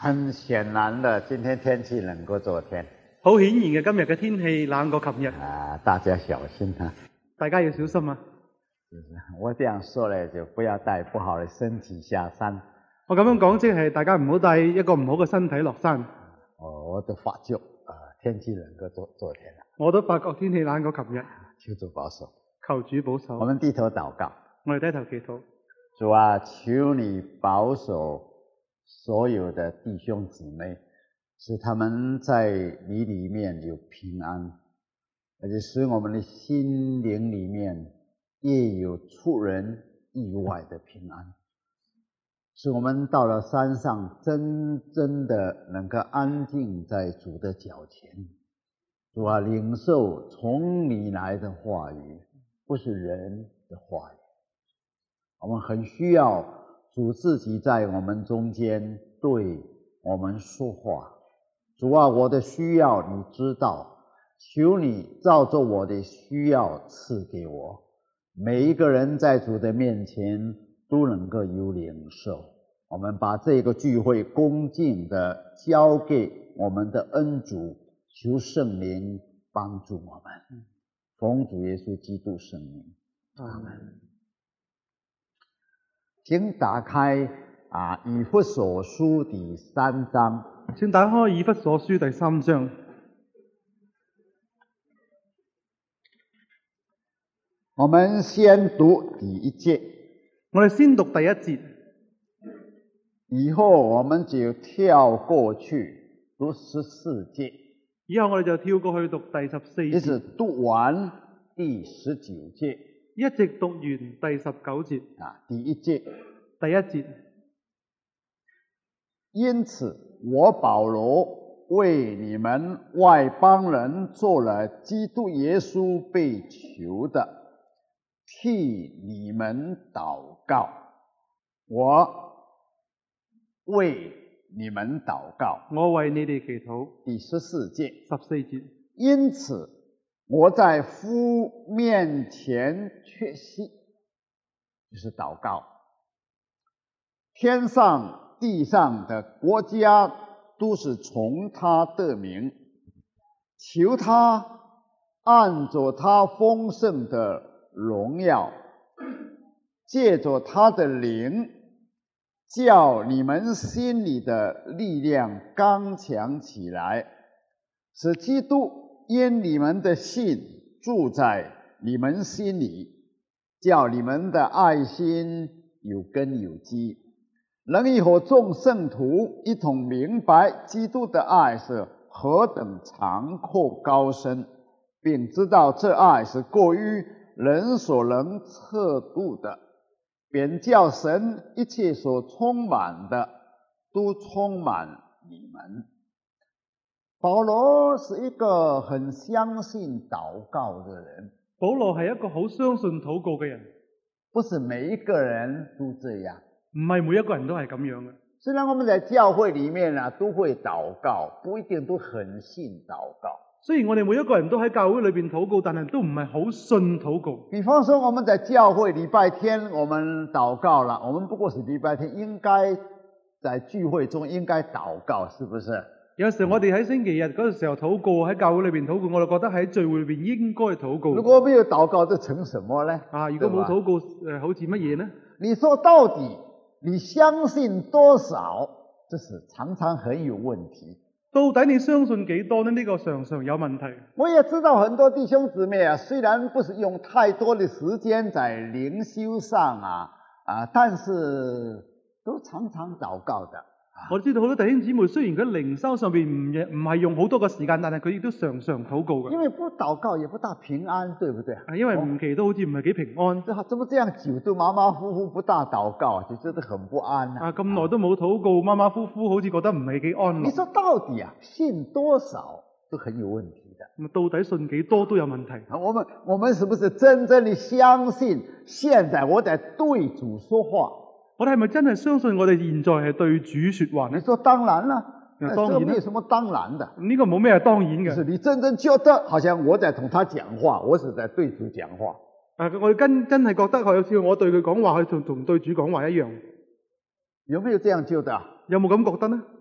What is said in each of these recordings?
很顯然的，今天天氣冷過昨天。 好顯然嘅，今日嘅天氣冷過琴日， 大家小心啊！ 大家要小心啊！ 我這樣說呢，就不要帶不好的身體下山。 我咁樣講，即係大家唔好帶一個唔好嘅身體落山。 我都發覺天氣冷過昨天了。 我都發覺天氣冷過琴日。 求主保守， 求主保守。 我們低頭禱告， 我哋低頭祈禱。 主啊，求你保守所有的弟兄姊妹，使他們在你裡面有平安，而且使我們的心靈裡面也有出人意外的平安，使我們到了山上真正的能夠安靜在主的腳前。主啊，領受從你來的話語，不是人的話語。我們很需要主自己在我們中間對我們說話。主啊，我的需要你知道，求你照着我的需要賜給我。每一個人在主的面前都能夠有領受。我們把這個聚會恭敬地交給我們的恩主，求聖靈幫助我們。奉主耶穌基督聖名，阿們。請打開以弗所書第3章。 請打開以弗所書第3章。 我們先讀第1節。 我哋先讀第1節。 以後我們就跳過去讀14節。 以後我哋就跳過去讀第14節。 一直讀完第19節。 一直讀完第19節。 第1節。 第1節。 因此我保羅為你們外邦人做了基督耶穌被囚的，替你們禱告。我為你們禱告。 我為你哋祈禱。 第14節。 14節。 因此我在父面前確信，就是禱告，天上地上的國家都是從他得名，求他按着他豐盛的榮耀，借着他的靈，叫你們心裡的力量剛強起來，使基督因你們的信住在你們心裡，叫你們的愛心有根有基，能以和眾聖徒一同明白基督的愛是何等長闊高深，並知道這愛是過於人所能測度的，便叫神一切所充滿的都充滿你們。保羅是一個很相信禱告的人。 保羅係一個好相信禱告嘅人。 不是每一個人都這樣。 唔係每一個人都係咁樣嘅。 雖然我們在教會裡面都會禱告，不一定都很信禱告。 雖然我哋每一個人都喺教會裏邊禱告，但係都唔係好信禱告。 比方說我們在教會禮拜天我們禱告了，我們不過是禮拜天，應該在聚會中應該禱告，是不是？ 有時我哋喺星期日嗰個時候禱告，喺教會裏邊禱告，我哋覺得喺聚會裏邊應該禱告。 如果沒有禱告，這成什麼呢？ 如果冇禱告，好似乜嘢呢？ 你說到底，你相信多少？這是常常很有問題。 到底你相信幾多呢？呢個常常有問題。 我也知道很多弟兄姊妹雖然不是用太多的時間在靈修上但是都常常禱告的。 我知道好多弟兄姊妹雖然佢靈修上邊唔係用好多嘅時間，但係佢亦都常常禱告嘅。 因為不禱告也不大平安，對不對？ 因為唔祈禱好似唔係幾平安。 怎麼這樣久都馬馬虎虎不大禱告，就覺得很不安咁耐都冇禱告，馬馬虎虎好似覺得唔係幾安樂。 你說到底信多少都很有問題的。 咁到底信幾多都有問題。 我們是不是真正的相信現在我在對主說話？ 我哋係咪真係相信我哋現在係對主說話呢？ 你說當然啦， 當然， 沒有什麼當然的。 呢個冇咩係當然嘅。 就是你真正覺得好像我在同他講話，我是在對主講話。 我真係覺得好似我對佢講話，佢同對主講話一樣。 有沒有這樣覺得？ 有冇咁覺得呢？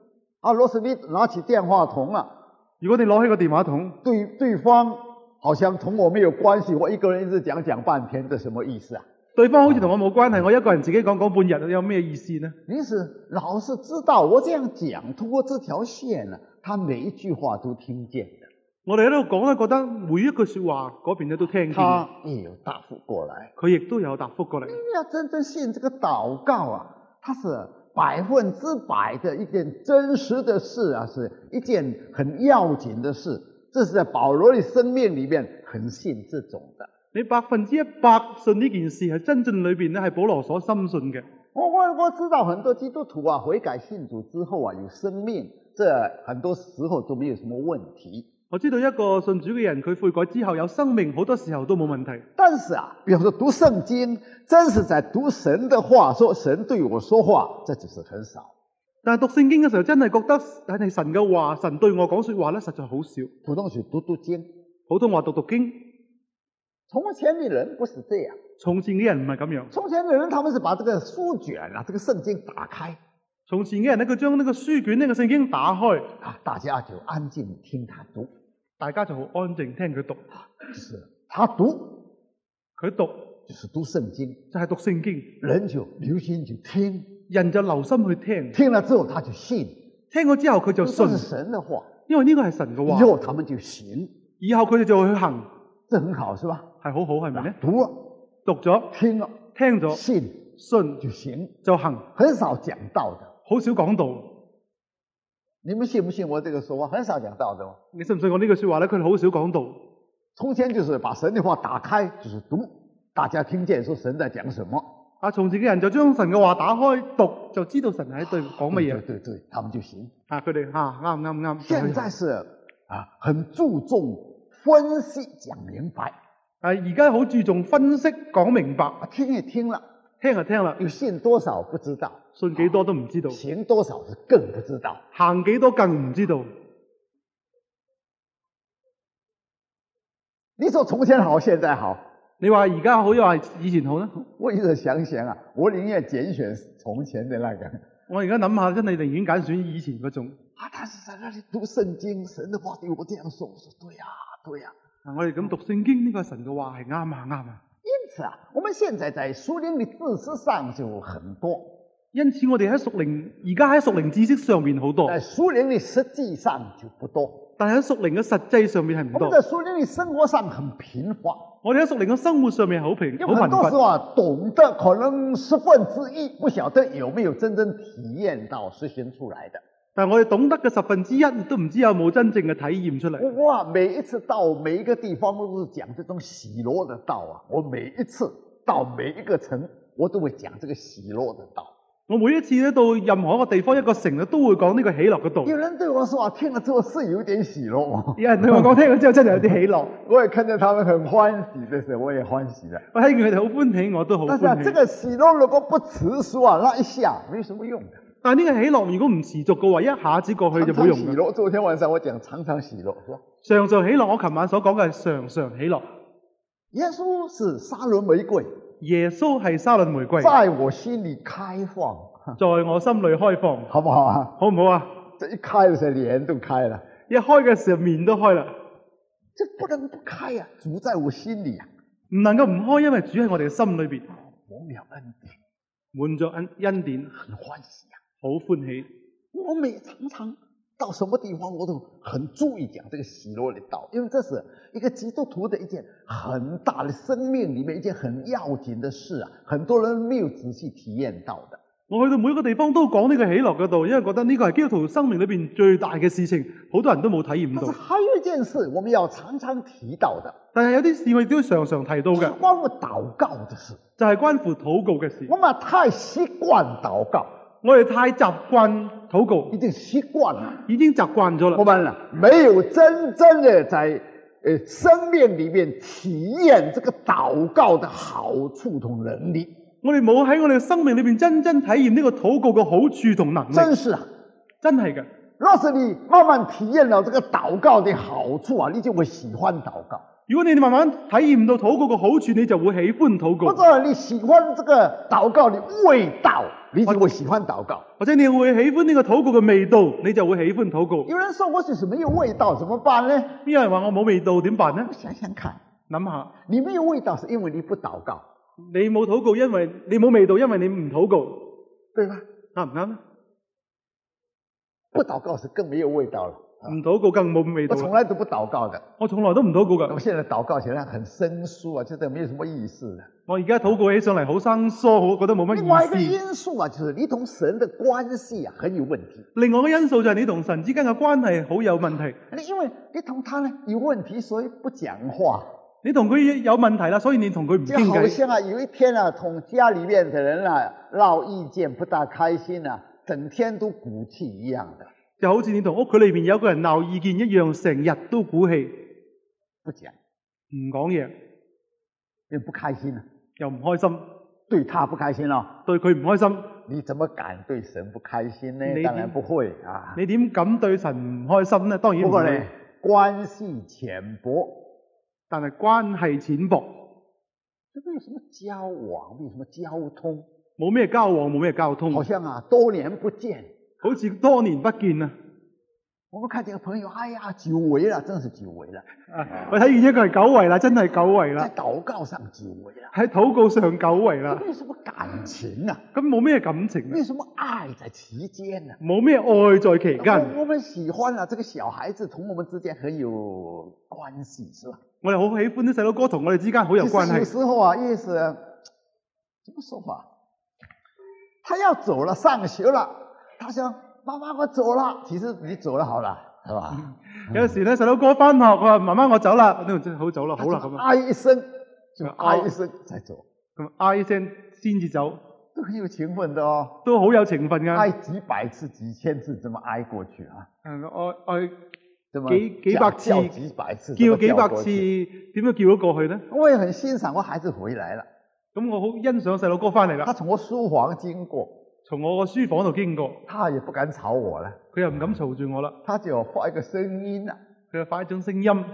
啊，若是你拿起電話筒啊， 如果你攞起個電話筒， 對方好像同我沒有關係，我一個人一直講半天，這什麼意思啊？ 對方好似同我冇關係，我一個人自己講半日，有咩意思呢？ 你是老是知道我這樣講，通過這條線啊，他每一句話都聽見的。 我哋喺度講咧，覺得每一句說話嗰邊咧都聽見。 他也有答覆過來， 佢亦都有答覆過嚟。 你要真正信這個禱告啊，它是100%的一件真實的事啊，是一件很要緊的事。這是在保羅的生命裏面很信這種的。 你100%信呢件事係真正裏邊咧係保羅所深信嘅。 我知道很多基督徒啊，悔改信主之後啊，有生命，這很多時候都沒有什麼問題。 我知道一個信主嘅人，佢悔改之後有生命，好多時候都冇問題。 但是啊，比如說讀聖經，真是在讀神的話，說神對我說話，這只是很少。 但係讀聖經嘅時候，真係覺得係神嘅話，神對我講說話咧，實在好少。 普通是讀經， 普通話讀經。 從前的人不是這樣， 從前嘅人唔係咁樣。 從前的人他們是把這個書卷啊，這個聖經打開。 從前嘅人咧，佢將呢個書卷呢個聖經打開， 啊，大家就安靜聽他讀， 大家就好安靜聽佢讀。 是他讀， 佢讀就是讀聖經， 就係讀聖經， 人就留心去聽， 人就留心去聽， 聽了之後他就信， 聽咗之後佢就信， 這是神的話， 因為呢個係神嘅話， 以後他們就行， 以後佢哋就會去行， 這很好是吧？ 係好好係咪呢？ 讀了， 讀咗， 聽了， 聽咗， 信就行， 就行， 很少講道的， 好少講道。 你們信不信我這個說話？很少講道的。 你信唔信我呢句說話咧？佢哋好少講道。 從前就是把神的話打開，就是讀，大家聽見說神在講什麼。 啊，從前嘅人就將神嘅話打開讀，就知道神喺對講乜嘢。 對，他們就行。 啊，佢哋啱。 現在是啊，很注重分析講明白。 而家好注重分析講明白。 聽也聽了， 聽就聽啦， 又信多少不知道， 信幾多都唔知道， 行多少是更不知道， 行幾多更唔知道。 你說從前好，現在好？ 你話而家好，又話以前好呢？ 我一直想啊，我寧願揀選從前的那個。 我而家諗下，真係寧願揀選以前嗰種。 啊，他是在那裡讀聖經，神的話對我這樣說，我說對呀。 我哋咁讀聖經，呢個神嘅話係啱啊。 因此啊，我們現在在屬靈的知識上就很多。 因此我哋喺屬靈知識上面好多， 在屬靈的實際上就不多。 但係喺屬靈嘅實際上面係唔多。 我們在屬靈的生活上很貧乏。 我哋喺屬靈嘅生活上面好貧乏。 很多時候啊，懂得可能1/10，不曉得有沒有真正體驗到實行出來的。但我哋懂得嘅1/10，都唔知有冇真正嘅體驗出嚟。我每一次到每一個地方，都是講這種喜樂的道啊！我每一次到每一個城，我都會講這個喜樂的道。我每一次咧到任何一個地方一個城咧，都會講呢個喜樂嘅道。有人對我說啊，聽了之後是有點喜樂。有人對我講聽咗之後真係有啲喜樂。我也看見他們很歡喜的時候，我也歡喜了。我睇見佢哋好歡喜，我都好歡喜。但是這個喜樂如果不持續啊，那一下沒什麼用的。但係呢個喜樂如果唔持續嘅話，一下子過去就冇用嘅。常常喜樂，昨天晚上我講常常喜樂，常常喜樂。我琴晚所講嘅係常常喜樂。耶穌是沙崙玫瑰。耶穌係沙崙玫瑰，在我心裏開放，在我心裏開放，好不好啊？好唔好啊？這一開嘅時候臉都開了，一開嘅時候面都開啦。這不能不開啊！主在我心裏啊，唔能夠唔開，因為主喺我哋嘅心裏邊，滿了恩典，滿咗恩典，很歡喜啊，好歡喜。我常常到什麼地方，我都很注意講這個喜樂的道，因為這是一個基督徒的一件很大的生命裏面一件很要緊的事啊，很多人沒有仔細體驗到的。我去到每一個地方都講呢個喜樂嘅道，因為覺得呢個係基督徒生命裏邊最大嘅事情，好多人都冇體驗到。但是還有一件事我們要常常提到的，但係有啲事我哋都要常常提到嘅，關乎禱告的事，就係關乎禱告嘅事。我們太習慣禱告。我哋太習慣禱告，已經習慣了，已經習慣咗啦。我們沒有真正的在生命裏面體驗這個禱告的好處同能力。我哋冇喺我哋生命裏邊真正體驗呢個禱告嘅好處同能力。真是啊，真係嘅。若是你慢慢體驗了這個禱告的好處啊，你就會喜歡禱告。 如果你慢慢體驗到禱告嘅好處，你就會喜歡禱告。 或者你喜歡這個禱告的味道，你就會喜歡禱告。 或者你會喜歡呢個禱告嘅味道，你就會喜歡禱告。 有人說我就是沒有味道，怎麼辦呢？ 有人話我冇味道，點辦呢？ 想想看， 諗下， 你沒有味道是因為你不禱告， 你冇禱告，因為你冇味道，因為你唔禱告， 對吧？ 啱唔啱呢？ 不禱告是更沒有味道了。 唔禱告更冇味道。 我從來都不禱告的， 我從來都唔禱告噶。 我現在禱告起來很生疏啊，覺得沒有什麼意思的。 我而家禱告起上嚟好生疏，我覺得冇乜意思。 另外一個因素啊，就是你同神的關係啊很有問題。 另外一個因素就係你同神之間嘅關係好有問題。 因為你同他呢有問題，所以不講話。 你同佢有問題啦，所以你同佢唔傾偈。 就好像啊，有一天啊，同家裏面的人啊鬧意見，不大開心啊，整天都鼓氣一樣的。 就好似你同屋企裏邊有個人鬧意見一樣，成日都鼓氣， 不講， 唔講嘢， 又不開心啊， 又唔開心， 對他不開心咯， 對佢唔開心。 你怎麼敢對神不開心呢？當然不會啊。 你點敢對神唔開心呢？當然唔會。 不過呢，關係淺薄， 但係關係淺薄， 沒有什麼交往，沒有什麼交通， 冇咩交往，冇咩交通， 好像啊多年不見。 好似多年不見啊！ 我們看見個朋友，哎呀，久違了，真是久違了。 我睇見一個係久違啦，真係久違啦。 在禱告上久違了， 喺禱告上久違啦。 沒有什麼感情啊， 咁冇咩感情， 沒有什麼愛在其間啊， 冇咩愛在其間。 我們喜歡啊，這個小孩子同我們之間很有關係，是吧？ 我哋好喜歡啲細佬哥同我哋之間好有關係。 有時候啊，也是怎麼說法？他要走了，上學了。他想媽媽我走了，其實你走了好了，係吧？ 有時咧細佬哥翻學，佢話媽媽我走啦，呢度真係好走啦，好啦咁啊。 嗌一聲，就嗌一聲再走。 咁嗌一聲先至走， 都很有情分的哦。 都好有情分㗎。 嗌幾百次、幾千次，怎麼嗌過去啊？ 嗌幾百次， 叫幾百次， 叫幾百次，點樣叫得過去呢？ 我也很欣賞我孩子回來了。 咁我好欣賞細佬哥翻嚟啦。 他從我書房經過。 從我個書房度經過， 他也不敢吵我了， 佢又唔敢嘈住我啦， 他就發一個聲音啦， 佢就發一種聲音，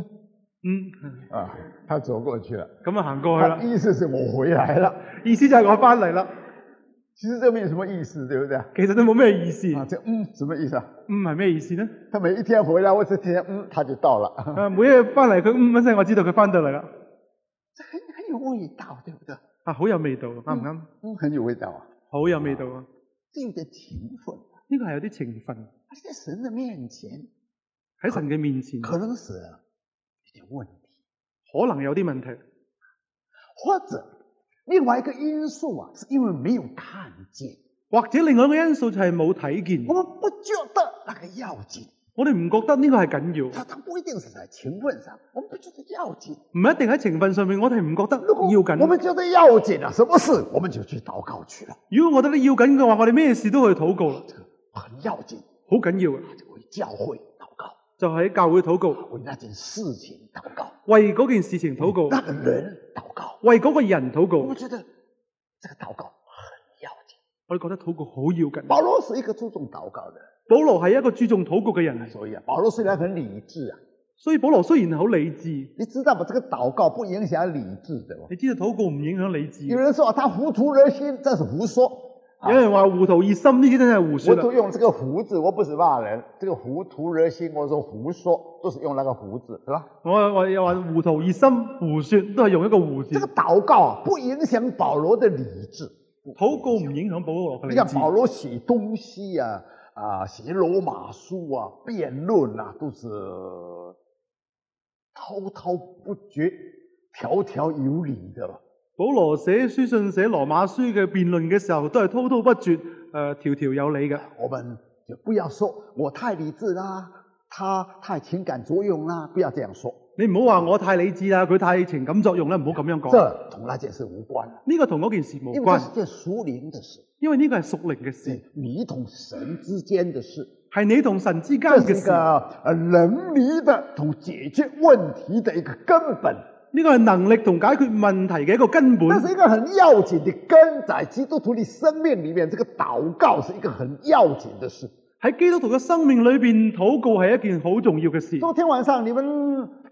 他走過去了， 咁啊行過去啦， 意思是我回來了， 意思就係我翻嚟啦， 其實這沒有什麼意思，對不對？ 其實都冇咩意思， 這什麼意思啊？ 係咩意思呢？ 他每一天回來，我這天他就到了， 每一日翻嚟佢一聲，我知道佢翻到嚟啦， 這很有味道，對不對？ 啊，好有味道，啱唔啱？ 很有味道啊。 好有味道啊！ 這有點情分， 呢個係有啲情分。 喺神嘅面前， 喺神嘅面前， 可能是有點問題， 可能有啲問題， 或者另外一個因素啊，是因為沒有看見， 或者另外一個因素就係冇睇見。 我們不覺得那個要緊。 我哋唔覺得呢個係緊要， 它不一定是在情分上，我們不覺得要緊， 唔一定喺情分上面，我哋唔覺得要緊。 我們覺得要緊啊，什麼事我們就去禱告去了。 如果我覺得你要緊嘅話，我哋咩事都去禱告啦。 這個很要緊， 好緊要嘅， 就為教會禱告， 就喺教會禱告， 為那件事情禱告， 為嗰件事情禱告， 那個人禱告， 為嗰個人禱告。 我們覺得這個禱告很要緊， 我哋覺得禱告好要緊。 保羅是一個注重禱告的人。 保羅係一個注重禱告嘅人， 所以啊，保羅雖然很理智啊， 所以保羅雖然好理智， 你知道嗎？這個禱告不影響理智的。 你知道禱告唔影響理智。 有人說他糊塗熱心，這是胡說。 有人話糊塗熱心，呢啲真係胡說。 我都用這個糊字，我不是罵人。這個糊塗熱心，我說胡說，都是用那個糊字，是吧？ 我又話糊塗熱心，胡說都係用一個胡字。 這個禱告啊，不影響保羅的理智。 禱告唔影響保羅嘅理智。 你看保羅寫東西啊。寫羅馬書啊，辯論啊，都是滔滔不絕、條條有理的。 保羅寫書信、寫羅馬書嘅辯論嘅時候，都係滔滔不絕、條條有理嘅。 我們就不要說我太理智啦，他太情感作用啦，不要這樣說。 你唔好話我太理智啦，佢太情感作用啦，唔好咁樣講。 這同那件事無關。 呢個同嗰件事無關。 因為這是件屬靈的事。 因為呢個係屬靈嘅事， 你同神之間的事， 係你同神之間嘅事。這是一個能力的同解決問題的一個根本。 呢個係能力同解決問題嘅一個根本。 這是一個很要緊的根，在基督徒的生命裏面，這個禱告是一個很要緊的事。 喺基督徒嘅生命裏邊，禱告係一件好重要嘅事。 昨天晚上你們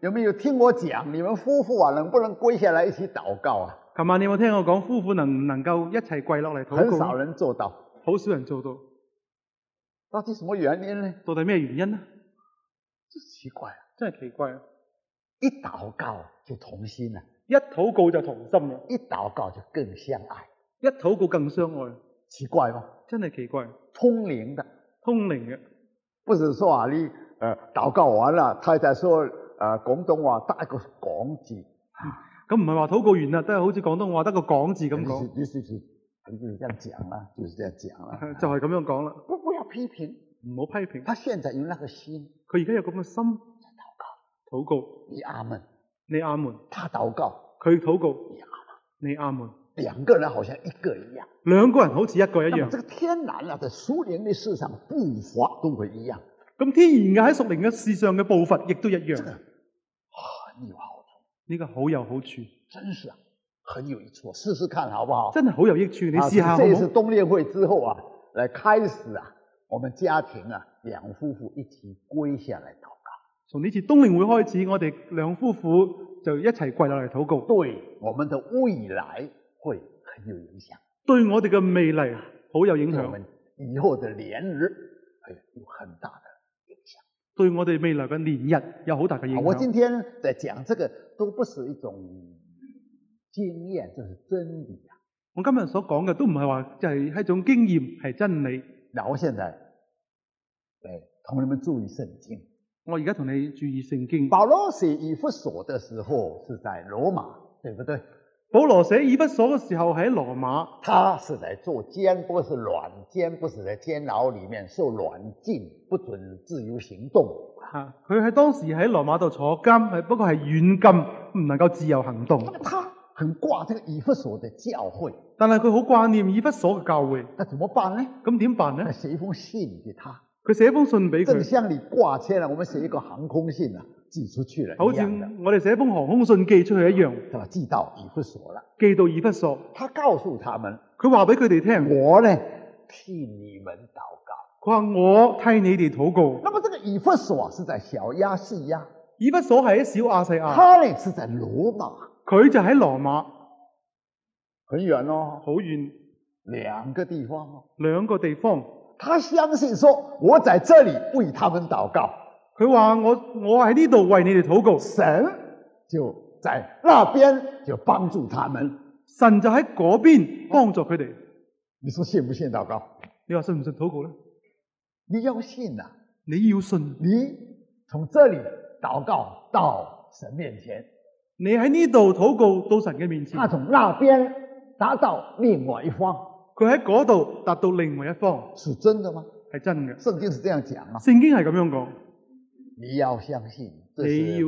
有沒有聽我講？你們夫婦能不能跪下來一起禱告啊？ 琴晚你有冇聽我講夫婦能唔能夠一齊跪落嚟禱告？ 很少人做到。 好少人做到。 到底什麼原因呢？ 到底咩原因呢？ 真奇怪啊！ 真係奇怪啊！ 一禱告就同心了， 一禱告就同心啦， 一禱告就更相愛， 一禱告更相愛。 奇怪嗎？ 真係奇怪。 通靈的， 通靈嘅， 不是說啊，你禱告完了，太太說廣東話得一個講字， 咁唔係話禱告完啦，都係好似廣東話得個講字咁講。 就是這樣講啦，就是這樣講啦， 就係咁樣講啦。 不要批評， 唔好批評。 他現在有那個心， 佢而家有咁嘅心，禱告。 你阿門， 你阿門。 他禱告， 佢禱告， 你阿門， 你阿門。 兩個人好像一個一樣， 兩個人好似一個一樣。 這個天然啊，在屬靈的事上步伐都會一樣。 咁天然嘅喺屬靈嘅事上嘅步伐亦都一樣。 很有好處， 呢個好有好處， 真是啊，很有益處，試試看好不好？ 真係好有益處，你試下好唔好？ 這次冬練會之後啊，來開始啊，我們家庭啊，兩夫婦一起跪下來禱告。 從呢次冬練會開始，我哋兩夫婦就一齊跪落嚟禱告。 對我們的未來會很有影響， 對我哋嘅未來好有影響， 對我們以後的年日會有很大的影響， 對我哋未來嘅年日有好大嘅影響。 我今天在講這個都不是一種經驗，就是真理啊。 我今日所講嘅都唔係話就係一種經驗，係真理。 那我現在同你們注意聖經。 我而家同你注意聖經。 保羅寫以弗所的時候是在羅馬，對不對？ 保羅寫以弗所嘅時候喺羅馬， 他是在做監，不是軟監，不是在監牢裏面受軟禁，不准自由行動。 佢喺當時喺羅馬度坐監，不過係軟禁，唔能夠自由行動。 他很掛這個以弗所的教會， 但係佢好掛念以弗所嘅教會。 那怎麼辦呢？ 咁點辦呢？ 寫一封信給他。 佢寫封信俾佢， 正像你掛簽了，我們寫一個航空信啊，寄出去了， 好似我哋寫封航空信寄出去一樣， 係嘛？寄到以弗所了， 寄到以弗所。 他告訴他們， 佢話俾佢哋聽， 我呢替你們禱告。 佢話我替你哋禱告。 那麼這個以弗所是在小亞細亞， 以弗所係喺小亞細亞， 他呢是在羅馬， 佢就喺羅馬， 很遠哦， 好遠， 兩個地方哦， 兩個地方。 他相信說，我在這裏為他們禱告。 佢話我喺呢度為你哋禱告， 神就在那邊就幫助他們， 神就喺嗰邊幫助佢哋。 你說信不信禱告？ 你話信唔信禱告咧？ 你要信啊！ 你要信， 你從這裏禱告到神面前， 你喺呢度禱告到神嘅面前， 他從那邊達到另外一方。 佢喺嗰度達到另外一方， 是真的嗎？ 係真嘅。 聖經是這樣講啊。 聖經係咁樣講， 你要相信，這是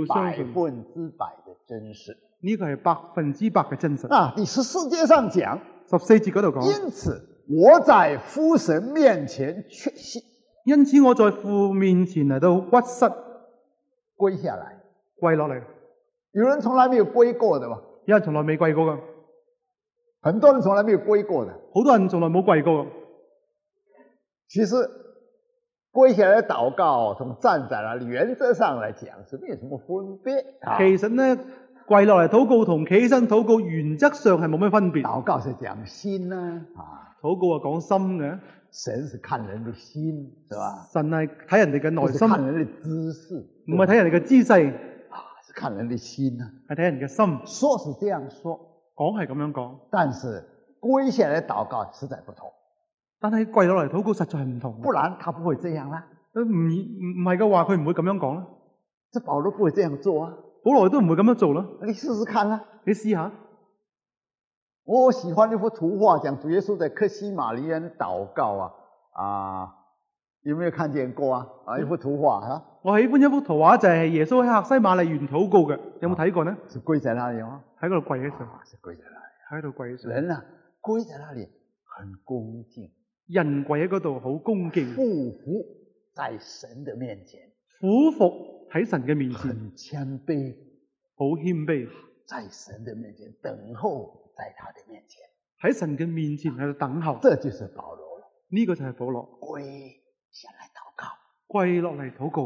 100%的真實。 呢個係100%嘅真實。 啊，第14節上講 ，14節嗰度講， 因此我在父神面前確信， 因此我在父面前嚟到屈膝跪下來， 跪落嚟。 有人從來沒有跪過的嘛？ 有人從來未跪過噶。 很多人從來沒有跪過的， 好多人從來冇跪過。 其實跪下來禱告，從站在那裏原則上來講是沒有什麼分別。 其實呢，跪落嚟禱告同企起身禱告原則上係冇咩分別。 禱告是講心啊， 禱告係講心嘅。 神是看人的心，是吧？ 神係睇人哋嘅內心， 不是看人的姿勢， 唔係睇人哋嘅姿勢， 是看人的心啊， 係睇人嘅心。 說是這樣說。 講係咁樣講， 但是跪下來禱告實在不同。 但係跪落嚟禱告實在係唔同， 不然他不會這樣啦。 唔係嘅話，佢唔會咁樣講啦。 這保羅不會這樣做啊， 保羅都唔會咁樣做啦。 你試試看啦， 你試下。 我喜歡一幅圖畫，講主耶穌在客西馬尼園禱告啊，有沒有看見過啊？一幅圖畫啊。我喜歡一幅圖畫，就係耶穌喺客西馬尼園禱告嘅，有冇睇過呢？是跪在那裏嗎？喺嗰度跪起上，是跪在那裏，喺度跪起上。人啊，跪在那裏很恭敬，人跪喺嗰度好恭敬，俯伏在神的面前，俯伏喺神嘅面前，很謙卑，好謙卑，在神的面前等候，在他的面前，喺神嘅面前喺度等候。這就是保羅了，呢個就係保羅跪下來禱告，跪落嚟禱告。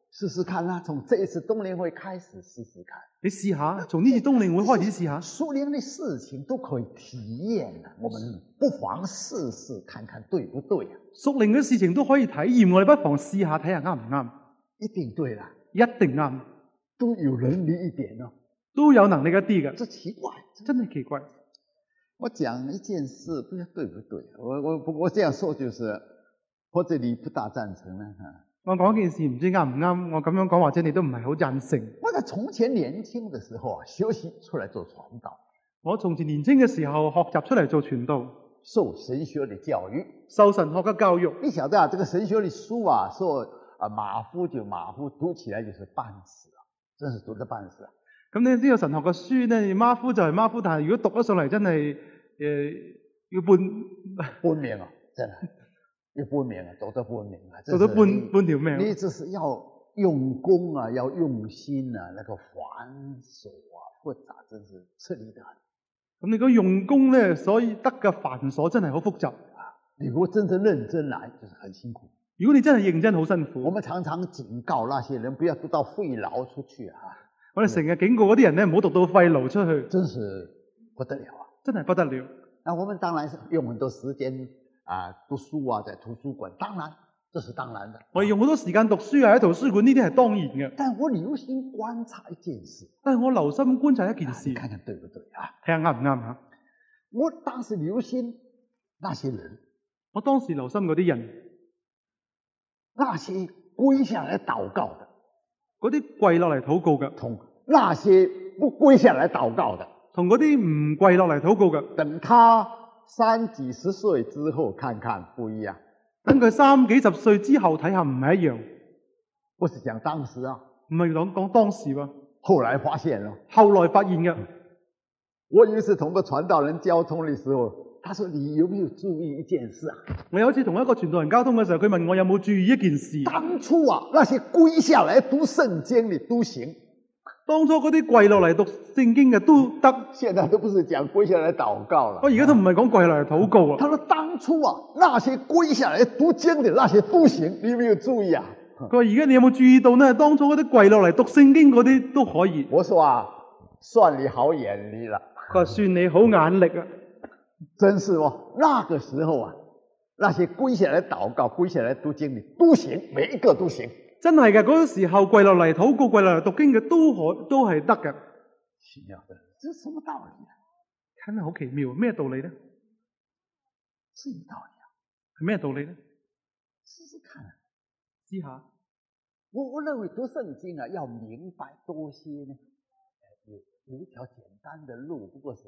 試試看啦，從這一次冬令會開始試試看。 你試下，從呢次冬令會開始試下。 屬靈的事情都可以體驗啊，我們不妨試試看看對不對啊？ 屬靈嘅事情都可以體驗，我哋不妨試下睇下啱唔啱？ 一定對啦， 一定啱， 都有能力一點哦， 都有能力一啲嘅。 這奇怪， 真係奇怪。 我講一件事，不知道對不對？我這樣說就是，或者你不大贊成呢？ 我講件事唔知啱唔啱，我咁樣講或者你都唔係好贊成。 我在從前年輕的時候啊，學習出來做傳道。 我從前年輕嘅時候學習出嚟做傳道， 受神學的教育， 受神學嘅教育。 你曉得啊，這個神學的書啊，說啊馬虎就馬虎，讀起來就是半死啊，真是讀得半死啊。 咁你知道神學嘅書咧，馬虎就係馬虎，但係如果讀咗上嚟真係要半命啊，真係要半命啊，讀得半命啊， 讀得半條命。 你這是要用功啊，要用心啊，那個繁瑣啊複雜，真是吃力得很。 咁你講用功咧，所以得嘅繁瑣真係好複雜啊。 你如果真正認真來，就是很辛苦。 如果你真係認真，好辛苦。 我們常常警告那些人，不要讀到肺癆出去啊。 我哋成日警告嗰啲人咧，唔好讀到肺癆出去。 真是不得了啊！ 真係不得了。 那我們當然是用很多時間啊讀書啊，在圖書館，當然這是當然的。 我哋用好多時間讀書啊，喺圖書館呢啲係當然嘅。 但我留心觀察一件事。 但係我留心觀察一件事， 看看對不對啊？ 睇下啱唔啱啊？ 我當時留心那些人， 我當時留心嗰啲人， 那些跪下來禱告的， 嗰啲跪落嚟禱告嘅， 同那些不跪下來禱告的， 同嗰啲唔跪落嚟禱告嘅， 等他30幾十歲之後看看不一樣。 等佢30幾十歲之後睇下唔係一樣。 不是講當時啊， 唔係講當時喎。 後來發現了， 後來發現嘅。 我有一次同個傳道人交通的時候，他說：你有沒有注意一件事啊？ 我有一次同一個傳道人交通嘅時候，佢問我有冇注意一件事。 當初啊，那些跪下來讀聖經的都行。 當初嗰啲跪落嚟讀聖經嘅都得。 現在都不是講跪下來禱告了。 我而家都唔係講跪落嚟禱告啊。 他說當初啊，那些跪下來讀經的那些都行，你有沒有注意啊？ 佢話而家你有冇注意到呢？當初嗰啲跪落嚟讀聖經嗰啲都可以。 我說啊，算你好眼力了。 佢話算你好眼力啊。 真是哦，那個時候啊，那些跪下來禱告、跪下來讀經的都行，每一個都行。 真係嘅，嗰個時候跪落嚟禱告、跪落嚟讀經嘅都係得嘅。 奇妙的，這是什麼道理啊？ 真係好奇妙，咩道理呢？ 是有道理啊。 係咩道理呢？ 試試看啊， 試下。 我認為讀聖經啊，要明白多些呢。有一條簡單的路，不過是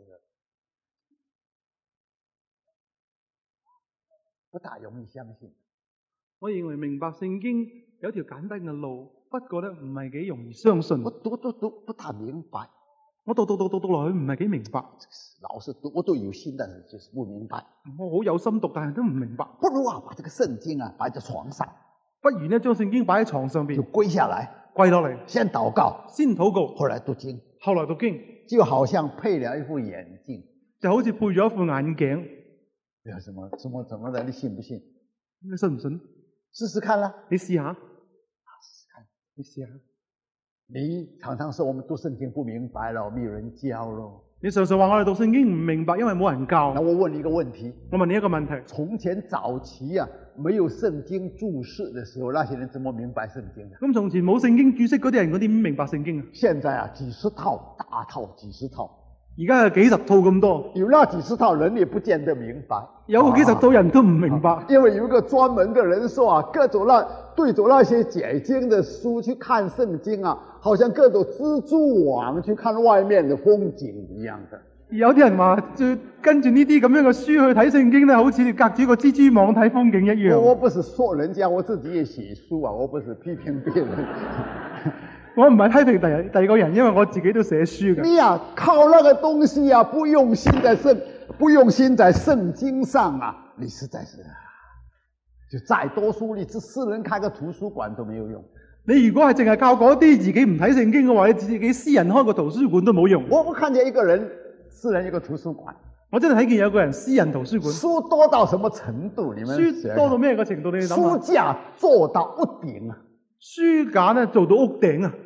不大容易相信。 我認為明白聖經有一條簡單嘅路，不過咧唔係幾容易相信。 我讀不大明白。 我讀落去唔係幾明白。 老是讀，我都有心，但是就是不明白。 我好有心讀，但係都唔明白。 不如啊，把這個聖經啊擺在床上。 不如呢，將聖經擺喺床上邊， 就跪下來， 跪落嚟， 先禱告， 先禱告， 後來讀經， 後來讀經， 就好像配了一副眼鏡， 就好似配咗一副眼鏡。 有什麼的，你信不信？ 你信唔信？ 試試看啦， 你試下，你試下。 你常常說我們讀聖經不明白了，沒有人教咯。 你常常話我哋讀聖經唔明白，因為冇人教。 那我問你一個問題， 我問你一個問題： 從前早期啊，沒有聖經注釋的時候，那些人怎麼明白聖經啊？ 咁從前冇聖經注釋嗰啲人，嗰啲唔明白聖經啊？ 現在啊，幾十套大套，幾十套， 而家有幾十套咁多， 有那幾十套人也不見得明白， 有個幾十套人都唔明白， 因為有一個專門的人說啊，對着那些解經的書去看聖經啊，好像各種蜘蛛網去看外面的風景一樣的。 有啲人話，就跟住呢啲咁樣嘅書去睇聖經咧，好似隔住個蜘蛛網睇風景一樣。 我不是說人家，我自己也寫書啊，我不是批評別人。 我唔係批評第二個人，因為我自己都寫書嘅。 你啊，靠那個東西啊，不用心在聖經上啊，你實在是就再多書，你私人開個圖書館都沒有用。 你如果係淨係靠嗰啲，自己唔睇聖經嘅話，你自己私人開個圖書館都冇用。 我看見一個人私人一個圖書館， 我真係睇見有個人私人圖書館， 書多到什麼程度？你們書多到咩個程度？你諗下， 書架做到屋頂啊！ 書架呢做到屋頂啊，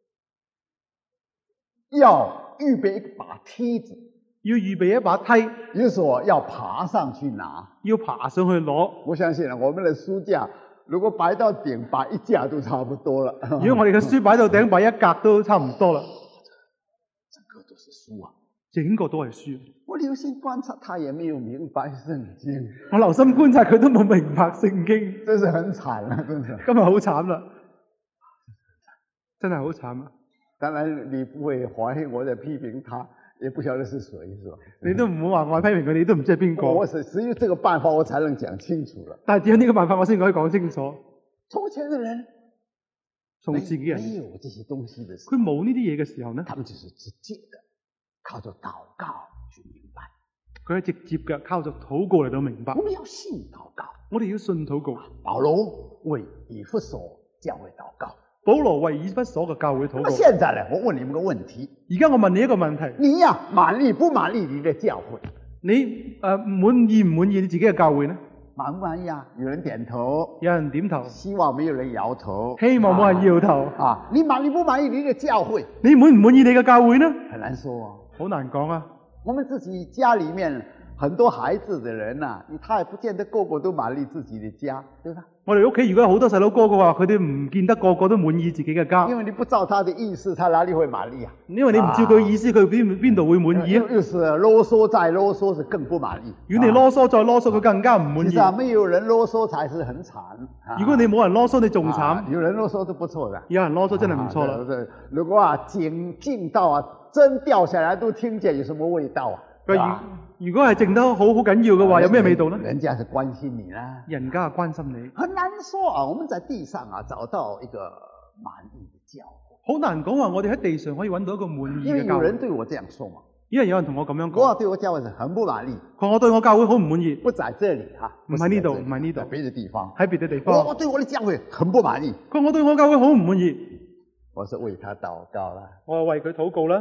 要預備一把梯子， 要預備一把梯， 有時候要爬上去拿。 要爬上去攞。 我相信我們的書架如果擺到頂，擺一架都差不多了。 如果我哋嘅書擺到頂，擺一格都差唔多啦。 整個都是書啊！ 整個都係書。 我留心觀察，他也沒有明白聖經。 我留心觀察佢都冇明白聖經， 真是很慘啊！真是。 今日好慘啦，真係好慘啊！ 當然你不會懷疑我在批評他，也不曉得是誰，是吧？ 你都唔好話我批評佢，你都唔知係邊個。 我只有這個辦法，我才能講清楚了。 但係只有呢個辦法，我先可以講清楚。 從前的人， 從前嘅人沒有這些東西的時候， 佢冇呢啲嘢嘅時候呢， 他們就是直接的靠着禱告去明白。 佢係直接嘅靠着禱告嚟到明白。 我們要信禱告， 我哋要信禱告。 保羅為以弗所教會禱告。 保羅為以弗所嘅教會禱告。 那現在呢，我問你們個問題。 而家我問你一個問題。 你呀，滿意不滿意你的教會？ 你滿意唔滿意你自己嘅教會呢？ 滿唔滿意啊？有人點頭。 有人點頭。 希望沒有人搖頭。 希望冇人搖頭。 啊，你滿意不滿意你的教會？ 你滿唔滿意你嘅教會呢？ 很難說啊。 好難講啊。 我們自己家裏面很多孩子的人啊，他也不見得個個都滿意自己的家，對吧？ 我哋屋企如果有好多細佬哥嘅話，佢哋唔見得個個都滿意自己嘅家。 因為你不照他的意思，他哪裏會滿意啊？ 因為你唔照佢意思，佢邊度會滿意啊？ 又是囉嗦再囉嗦，是更不滿意。 如果你囉嗦再囉嗦，佢更加唔滿意。 其實沒有人囉嗦才是很慘。 如果你冇人囉嗦，你仲慘。 有人囉嗦都不錯的。 有人囉嗦真係唔錯啦。 如果靜到針掉下來都聽見，有什麼味道啊？ 如果係靜得好緊要嘅話，有咩味道呢？ 人家是關心你啦， 人家係關心你。 很難說啊，我們在地上找到一個滿意的教會。 好難講話，我哋喺地上可以揾到一個滿意嘅教會。 因為有人對我這樣說嘛， 因為有人同我咁樣講。 我對我教會是很不滿意。 我對我教會好唔滿意。 不在這裡哈， 唔喺呢度，唔喺呢度， 喺別的地方。 喺別的地方。 我對我的教會很不滿意。 我對我教會好唔滿意。 我是為他禱告啦。 我為佢禱告啦。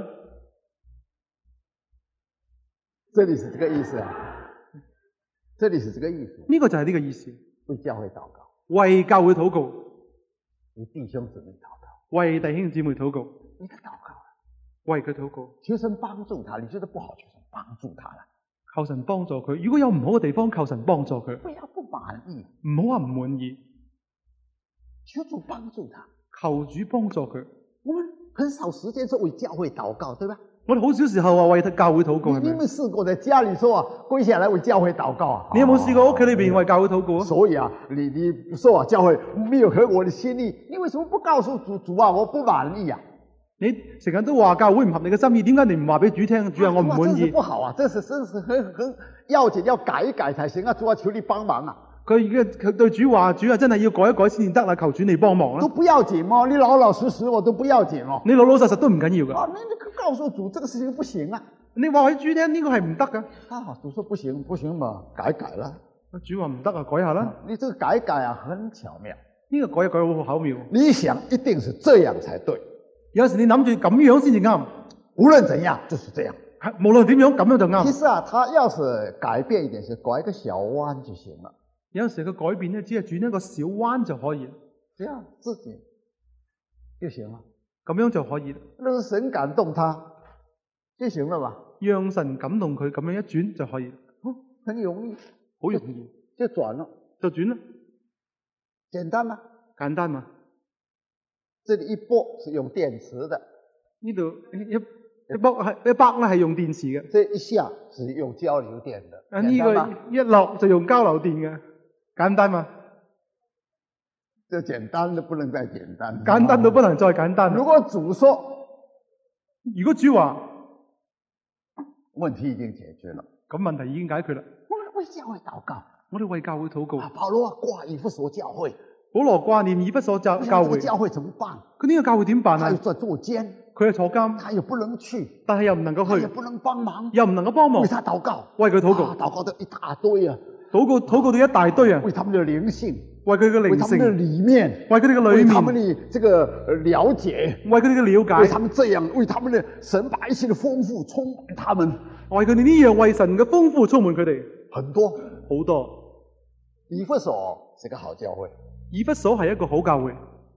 這裡是這個意思啊，這裡是這個意思。 呢個就係呢個意思。 為教會禱告， 為教會禱告， 為弟兄姊妹禱告， 為弟兄姊妹禱告， 為他禱告， 為佢禱告， 求神幫助他。你覺得不好，求神幫助他啦。 求神幫助佢。如果有唔好嘅地方，求神幫助佢。 不要不滿意， 唔好話唔滿意， 求主幫助他。 求主幫助佢。 我們很少時間說為教會禱告，對吧？ 我哋好少時候話為教會禱告，係咪？ 你有冇試過在家裏說跪下來為教會禱告啊？ 你有冇試過屋企裏邊為教會禱告啊？ 所以啊，你說教會沒有合我的心意，你為什麼不告訴主啊？我不滿意啊！ 你成日都話教會唔合你嘅心意，點解你唔話俾主聽？主啊，我唔滿意。 不好啊，這是真是很要緊，要改一改才行啊！主啊，求你幫忙啊！ 佢對主話：主啊，真係要改一改先至得啦！求主你幫忙啦！ 都不要緊哦，你老老實實我都不要緊哦。 你老老實實都唔緊要噶。 你告訴主，這個事情不行啊！ 你話俾主聽，呢個係唔得噶。 主說不行，不行嘛，改啦。 主話唔得啊，改下啦。 你這個改啊，很巧妙。 呢個改一改好巧妙。 你想一定是這樣才對。 有時你諗住咁樣先至啱。 無論怎樣，就是這樣。 無論點樣，咁樣就啱。 其實啊，他要是改變一點，是改一個小彎就行了。 有時佢改變咧，只係轉一個小彎就可以。 這樣自己就行了， 咁樣就可以。 讓神感動他就行了吧？ 讓神感動佢，咁樣一轉就可以。 很容易， 好容易就轉了， 就轉啦， 簡單嘛， 簡單嘛。 這裡一撥是用電池的， 呢度一撥咧係用電池嘅， 這一下是用交流電的。 呢個一落就用交流電嘅。簡單嘛？ 這簡單都不能再簡單， 簡單都不能再簡單。 如果主說， 如果主話， 問題已經解決了， 咁問題已經解決啦。 我們為教會禱告， 我哋為教會禱告。 保羅掛以弗所教會， 保羅掛念以弗所教會。 教會怎麼辦？ 佢呢個教會點辦啊？ 他又在坐監， 佢係坐監， 他又不能去， 但係又唔能夠去， 也不能幫忙， 又唔能夠幫忙。 為他禱告， 為佢禱告， 禱告得一大堆啊！ 禱告到一大堆啊！ 為他們的靈性， 為佢嘅靈性， 為他們的裏面， 為佢哋嘅裏面， 為他們的這個了解， 為佢哋嘅了解， 為他們這樣，為他們的神把一切的豐富充滿他們， 為佢哋呢樣，為神嘅豐富充滿佢哋， 很多好多。 以弗所是個好教會， 以弗所係一個好教會，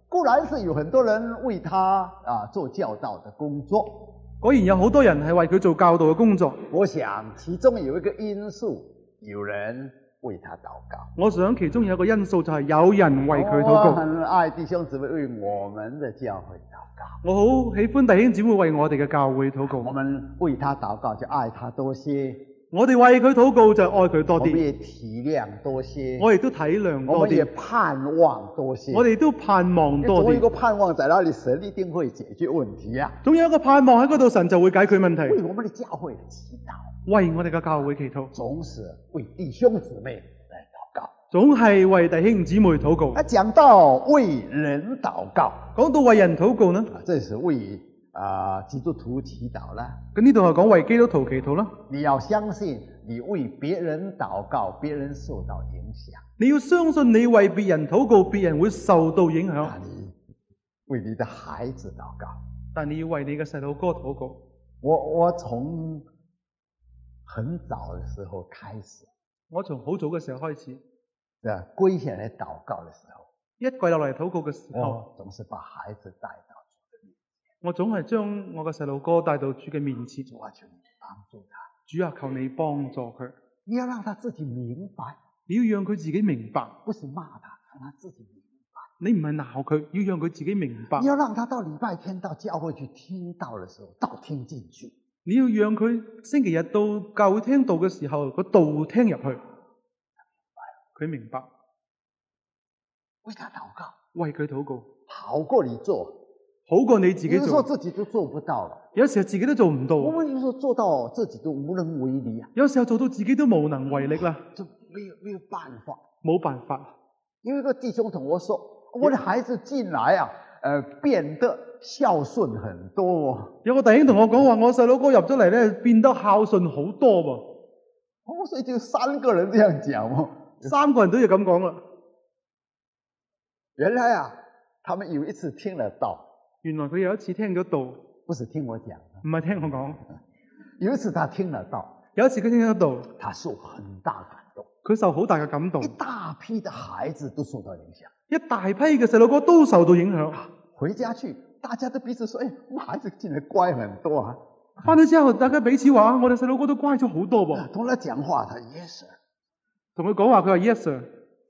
固然是有很多人為他做教導的工作。 果然有好多人係為佢做教導嘅工作。 我想其中有一個因素，有人為他禱告。 我想其中有一個因素就係有人為佢禱我告。 很愛弟兄姊妹為我們的教會禱告。 我好喜歡弟兄姊妹為我哋嘅教會禱告。 我們為他禱告就愛他多些， 我哋為佢禱告就愛佢多我們啲， 也體諒多些， 我哋都體諒多我們也啲， 盼望多些。 我哋都盼望多總有一個啲。 盼望在那裡，神一定會解決問題啊！ 總有一個盼望喺嗰度，神就會解決問題。 為我們的教會祈禱， 為我哋嘅教會祈禱， 總是為弟兄姊妹來禱告。 總係為弟兄姊妹禱告。 講到為人禱告， 講到為人禱告呢， 這是為基督徒祈禱啦。 咁呢度係講為基督徒祈禱啦。 你要相信，你為別人禱告，別人受到影響。 你要相信你為別人禱告，別人會受到影響。 你為你的孩子禱告， 但你要為你嘅細路哥禱告。 我從很早的時候開始， 我從好早嘅時候開始， 跪下來禱告的時候， 一跪落嚟禱告嘅時候， 我總是把孩子帶到主的面前。 我總係將我嘅細路哥帶到主嘅面前。 主啊，求你幫助他。 主啊，求你幫助佢。 你要讓他自己明白， 你要讓佢自己明白， 不是罵他，讓他自己明白。 你唔係鬧佢，要讓佢自己明白。 你要讓他到禮拜天到教會去聽道的時候，道聽進去。 你要讓佢星期日到教會聽道嘅時候，個道聽入去，佢明白。 為他禱告， 為佢禱告， 好過你做， 好過你自己有時候做。 自己都做不到了， 有時候自己都做唔到， 我們有時候做到自己都無能為力啊， 有時候做到自己都無能為力啦， 就沒有辦法。 冇辦法。 有一個弟兄同我說，我的孩子進來啊，變得孝順很多哦。 有個弟兄同我講話，我細佬哥入咗嚟咧，變得孝順好多噃。 所以就3個人這樣講哦。 3個人都要咁講啦。 原來啊，他們有一次聽了道， 原來佢有一次聽咗道， 不是聽我講， 唔係聽我講。 有一次他聽了道， 有一次佢聽咗道， 他受很大感動， 佢受好大嘅感動， 一大批的孩子都受到影響， 一大批嘅細路哥都受到影響。 回家去，大家都彼此說：“哎，我們孩子進來乖很多啊。” 翻咗之後，大家彼此話：我哋細路哥都乖咗好多噃。 同他講話，他 yes sir。 同佢講話，佢話 yes sir。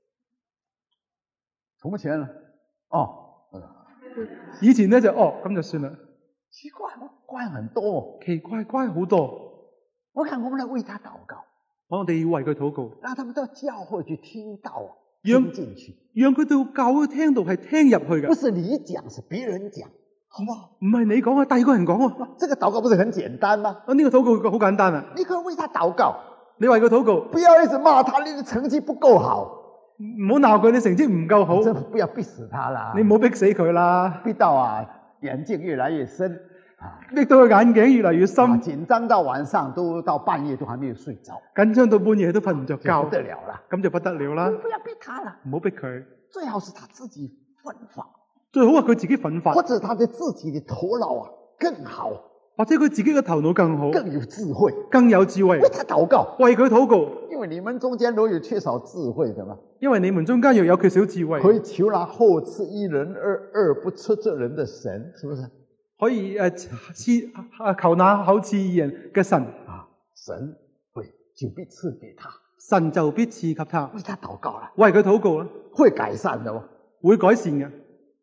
從前呢？哦， 以前咧就咁就算啦。 奇怪，乖很多， 奇怪，乖好多。 我看我們來為他禱告， 我哋要為佢禱告， 讓他們到教會去聽道， 讓聽進去， 讓佢到教會聽到係聽入去嘅， 不是你講，是別人講，好不好？ 唔係你講啊，第二個人講啊。 這個禱告不是很簡單嗎？ 呢個禱告好簡單啊， 你可以為他禱告， 你為佢禱告， 不要一直罵他，你的成績不夠好， 唔好鬧佢，你成績唔夠好， 真不要逼死他啦， 你唔好逼死佢啦， 逼到眼鏡越來越深， 逼到佢眼鏡越嚟越深， 緊張到晚上都到半夜都還沒有睡着， 緊張到半夜都瞓唔着覺， 不得了啦， 咁就不得了啦， 不要逼他啦， 唔好逼佢， 最好是他自己奮發， 最好係佢自己奮發， 或者他的自己的頭腦更好， 或者佢自己嘅頭腦更好， 更有智慧， 更有智慧， 為他禱告， 為佢禱告， 因為你們中間都有缺少智慧的嘛， 因為你們中間又有缺少智慧， 可以求那後賜一人二不斥責人的神，是不是？ 可以求那厚賜義人嘅神， 神會就必賜給他， 神就必賜給他， 為他禱告啦， 為佢禱告啦， 會改善的喎， 會改善嘅。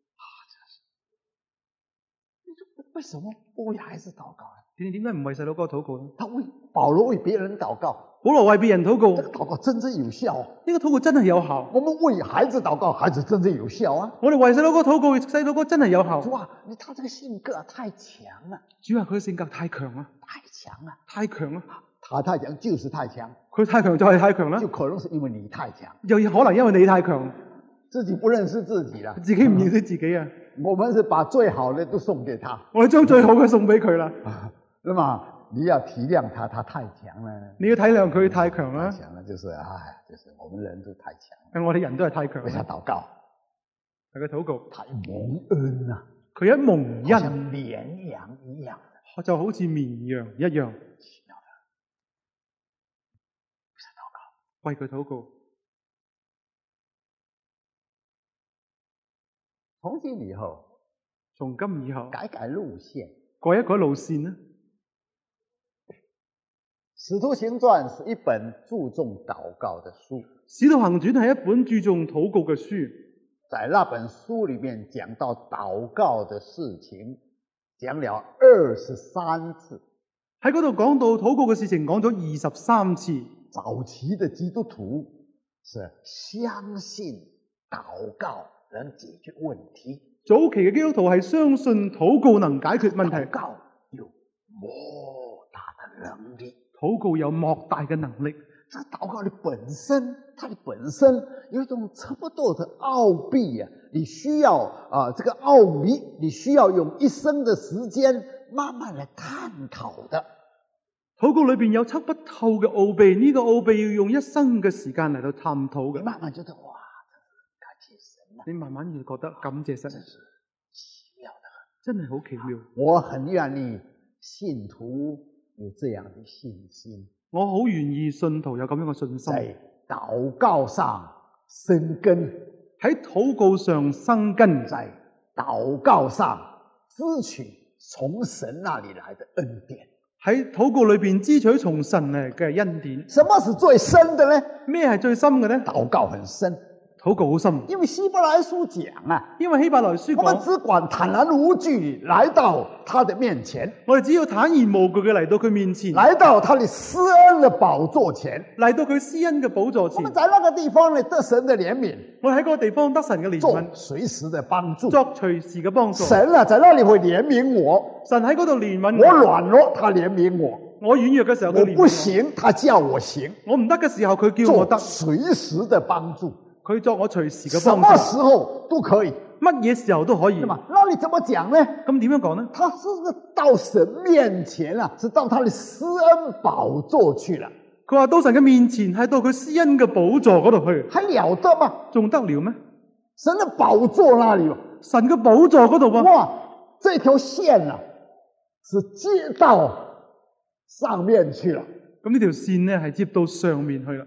為什麼不為孩子禱告呢？ 點解唔為細佬哥禱告呢？ 保羅為別人禱告， 保羅為別人禱告， 這個禱告真正有效啊！ 呢個禱告真係有效。 我們為孩子禱告，孩子真正有效啊！ 我哋為細佬哥禱告，細佬哥真係有效。 主啊，他這個性格太強了， 主啊，佢性格太強啦， 太強了， 太強啦。 他太強就是太強， 佢太強就係太強啦， 就可能是因為你太強， 又可能因為你太強， 自己不認識自己啦， 自己唔認識自己啊。 我們是把最好的都送給他， 我哋將最好嘅送俾佢啦。 那麼你要體諒他，他太強了。 你要體諒佢太強啦。 太強了就是就是我們人都太強。 我哋人都係太強。 為他禱告， 為佢禱告。 他蒙恩啊， 佢一蒙恩， 像綿羊一樣， 就好似綿羊一樣。為佢禱告。 從今以後， 從今以後改路線。 改一改路線啦。 使徒行傳是一本注重禱告的書。 使徒行傳係一本注重禱告嘅書。 在那本書裏面講到禱告的事情，講了23次。 喺嗰度講到禱告嘅事情，講咗23次。 早期的基督徒是相信禱告能解決問題。 早期嘅基督徒係相信禱告能解決問題。 禱告有莫大的能力。 禱告有莫大嘅能力。 這禱告的本身，它的本身有一種差不多的奧秘啊！你需要這個奧秘，你需要用一生的時間慢慢來探討的。 禱告裏邊有測不透嘅奧秘，呢個奧秘要用一生嘅時間嚟到探討嘅。 你慢慢覺得哇，感謝神啊！ 你慢慢要覺得感謝神， 真是奇妙的， 真係好奇妙。 我很願意信徒有這樣的信心。 我好願意信徒有咁樣嘅信心， 在禱告上生根， 喺禱告上生根， 在禱告上支取從神那裏來的恩典， 喺禱告裏邊支取從神嚟嘅恩典。 什麼是最深的呢？ 咩係最深嘅呢？ 禱告很深， 禱告好深， 因為希伯來書講啊， 因為希伯來書我們講， 只管坦然無懼來到他的面前， 我哋只要坦然無懼嘅嚟到佢面前， 來到他的施恩的寶座前， 嚟到佢施恩嘅寶座前。 我們在那個地方呢，得神的憐憫， 我哋喺嗰個地方得神嘅憐做憫， 隨時的幫助。 作隨時嘅幫助。 神啊，在那裏會憐憫我， 神喺嗰度憐憫我軟弱，他憐憫我。 我軟弱嘅時候，佢我不憐憫我。 行，他叫我行。 我唔得嘅時候，佢叫我做得。 隨時的幫助， 佢作我隨時嘅什麼幫助， 時候都可以。 乜嘢時候都可以。 那麼，那你怎麼講呢？ 咁點樣講呢？ 他是到神面前啊，是到他的施恩寶座去了。 佢話到神嘅面前，係到佢施恩嘅寶座嗰度去， 還了得嗎？ 仲得了咩？ 神的寶座那裏， 神嘅寶座嗰度喎。 哇，這條線啊，是接到上面去了。 咁呢條線呢係接到上面去啦，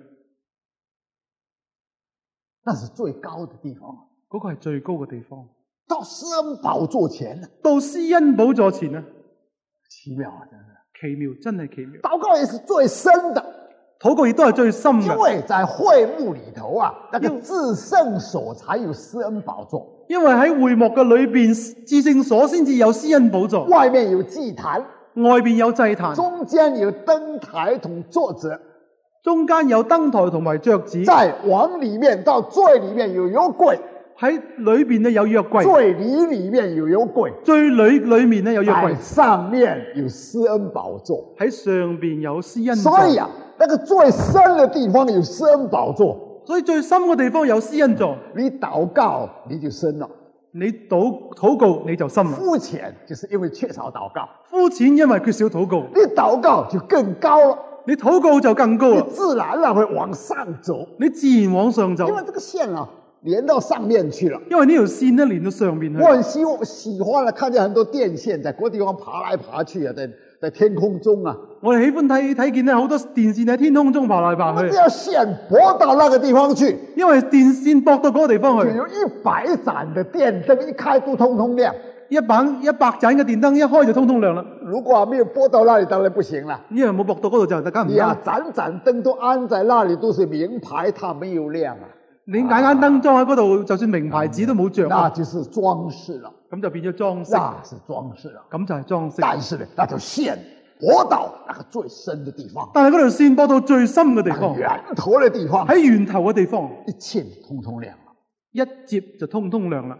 那是最高的地方， 嗰個係最高嘅地方。 到施恩寶座前了， 到施恩寶座前啊， 奇妙啊！真的， 奇妙，真係奇妙。 禱告也是最深的。 禱告亦都係最深因嘅， 為在會幕裏頭啊，那個至聖所才有施恩寶座， 因為喺會幕嘅裏邊，至聖所先至有施恩寶座， 外面有祭壇， 外邊有祭壇， 中間有燈台同桌子， 中間有燈台同埋桌子， 再往裏面到最裏面有油櫃， 喺裏邊呢有約櫃， 最裏面有油櫃， 最裏面呢有約在櫃， 上面有施恩寶座， 喺上邊有施恩座。 所以啊，那個最深的地方有施恩寶座， 所以最深嘅地方有施恩座， 你禱告你就深了， 你禱告你就深啦。 膚淺就是因為缺少禱告， 膚淺因為缺少禱告， 你禱告就更高了， 你禱告就更高你啦， 自然啊會往上走。 你自然往上走因，為這個線啊連到上面去了。 因為呢條線呢連到上面去我。很喜歡啊，看見很多電線在各地方爬來爬去啊，在天空中啊。 我哋喜歡睇見呢好多電線喺天空中爬來爬去我們這，條線駁到那個地方去， 因為電線駁到嗰個地方去， 就有100盞的電燈一開都通通亮。 100盞嘅電燈一開就通通亮啦。 如果沒有駁到那裡，當然不行了。 因為冇駁到嗰度就梗唔你啊得。 盞盞燈都安在那裡，都是名牌，它沒有亮啊。 你眼燈裝喺嗰度，就算名牌紙都冇着那啊， 就是裝飾了， 咁就變咗裝飾， 那是裝飾了。 咁就係裝飾。 但是呢，那條線駁到那個最深的地方， 但係嗰條線駁到最深嘅地方， 那個源頭的地方， 喺源頭嘅地方， 一切通通亮了。 一接就通通亮啦。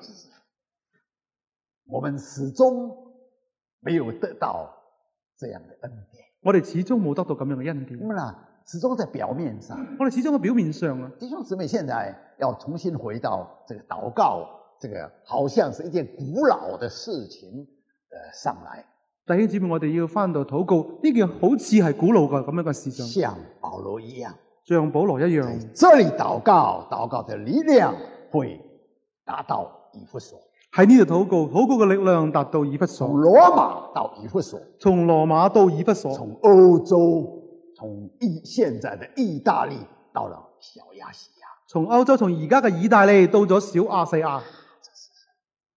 我們始終沒有得到這樣的恩典。 我哋始終冇得到咁樣嘅恩典那，麼呢，始終在表面上， 我哋始終喺表面上啊。 弟兄姊妹現在要重新回到這個禱告，這個好像是一件古老的事情，上來。 弟兄姊妹，我哋要翻到禱告，呢件好似係古老嘅咁樣嘅事情， 像保羅一樣， 像保羅一樣。 這裏禱告，禱告的力量會達到以弗所。 喺呢度禱告，禱告嘅力量達到以弗所， 從羅馬到以弗所， 從羅馬到以弗所， 從歐洲，從現在的意大利到了小亞細亞， 從歐洲，從而家嘅意大利到咗小亞細亞。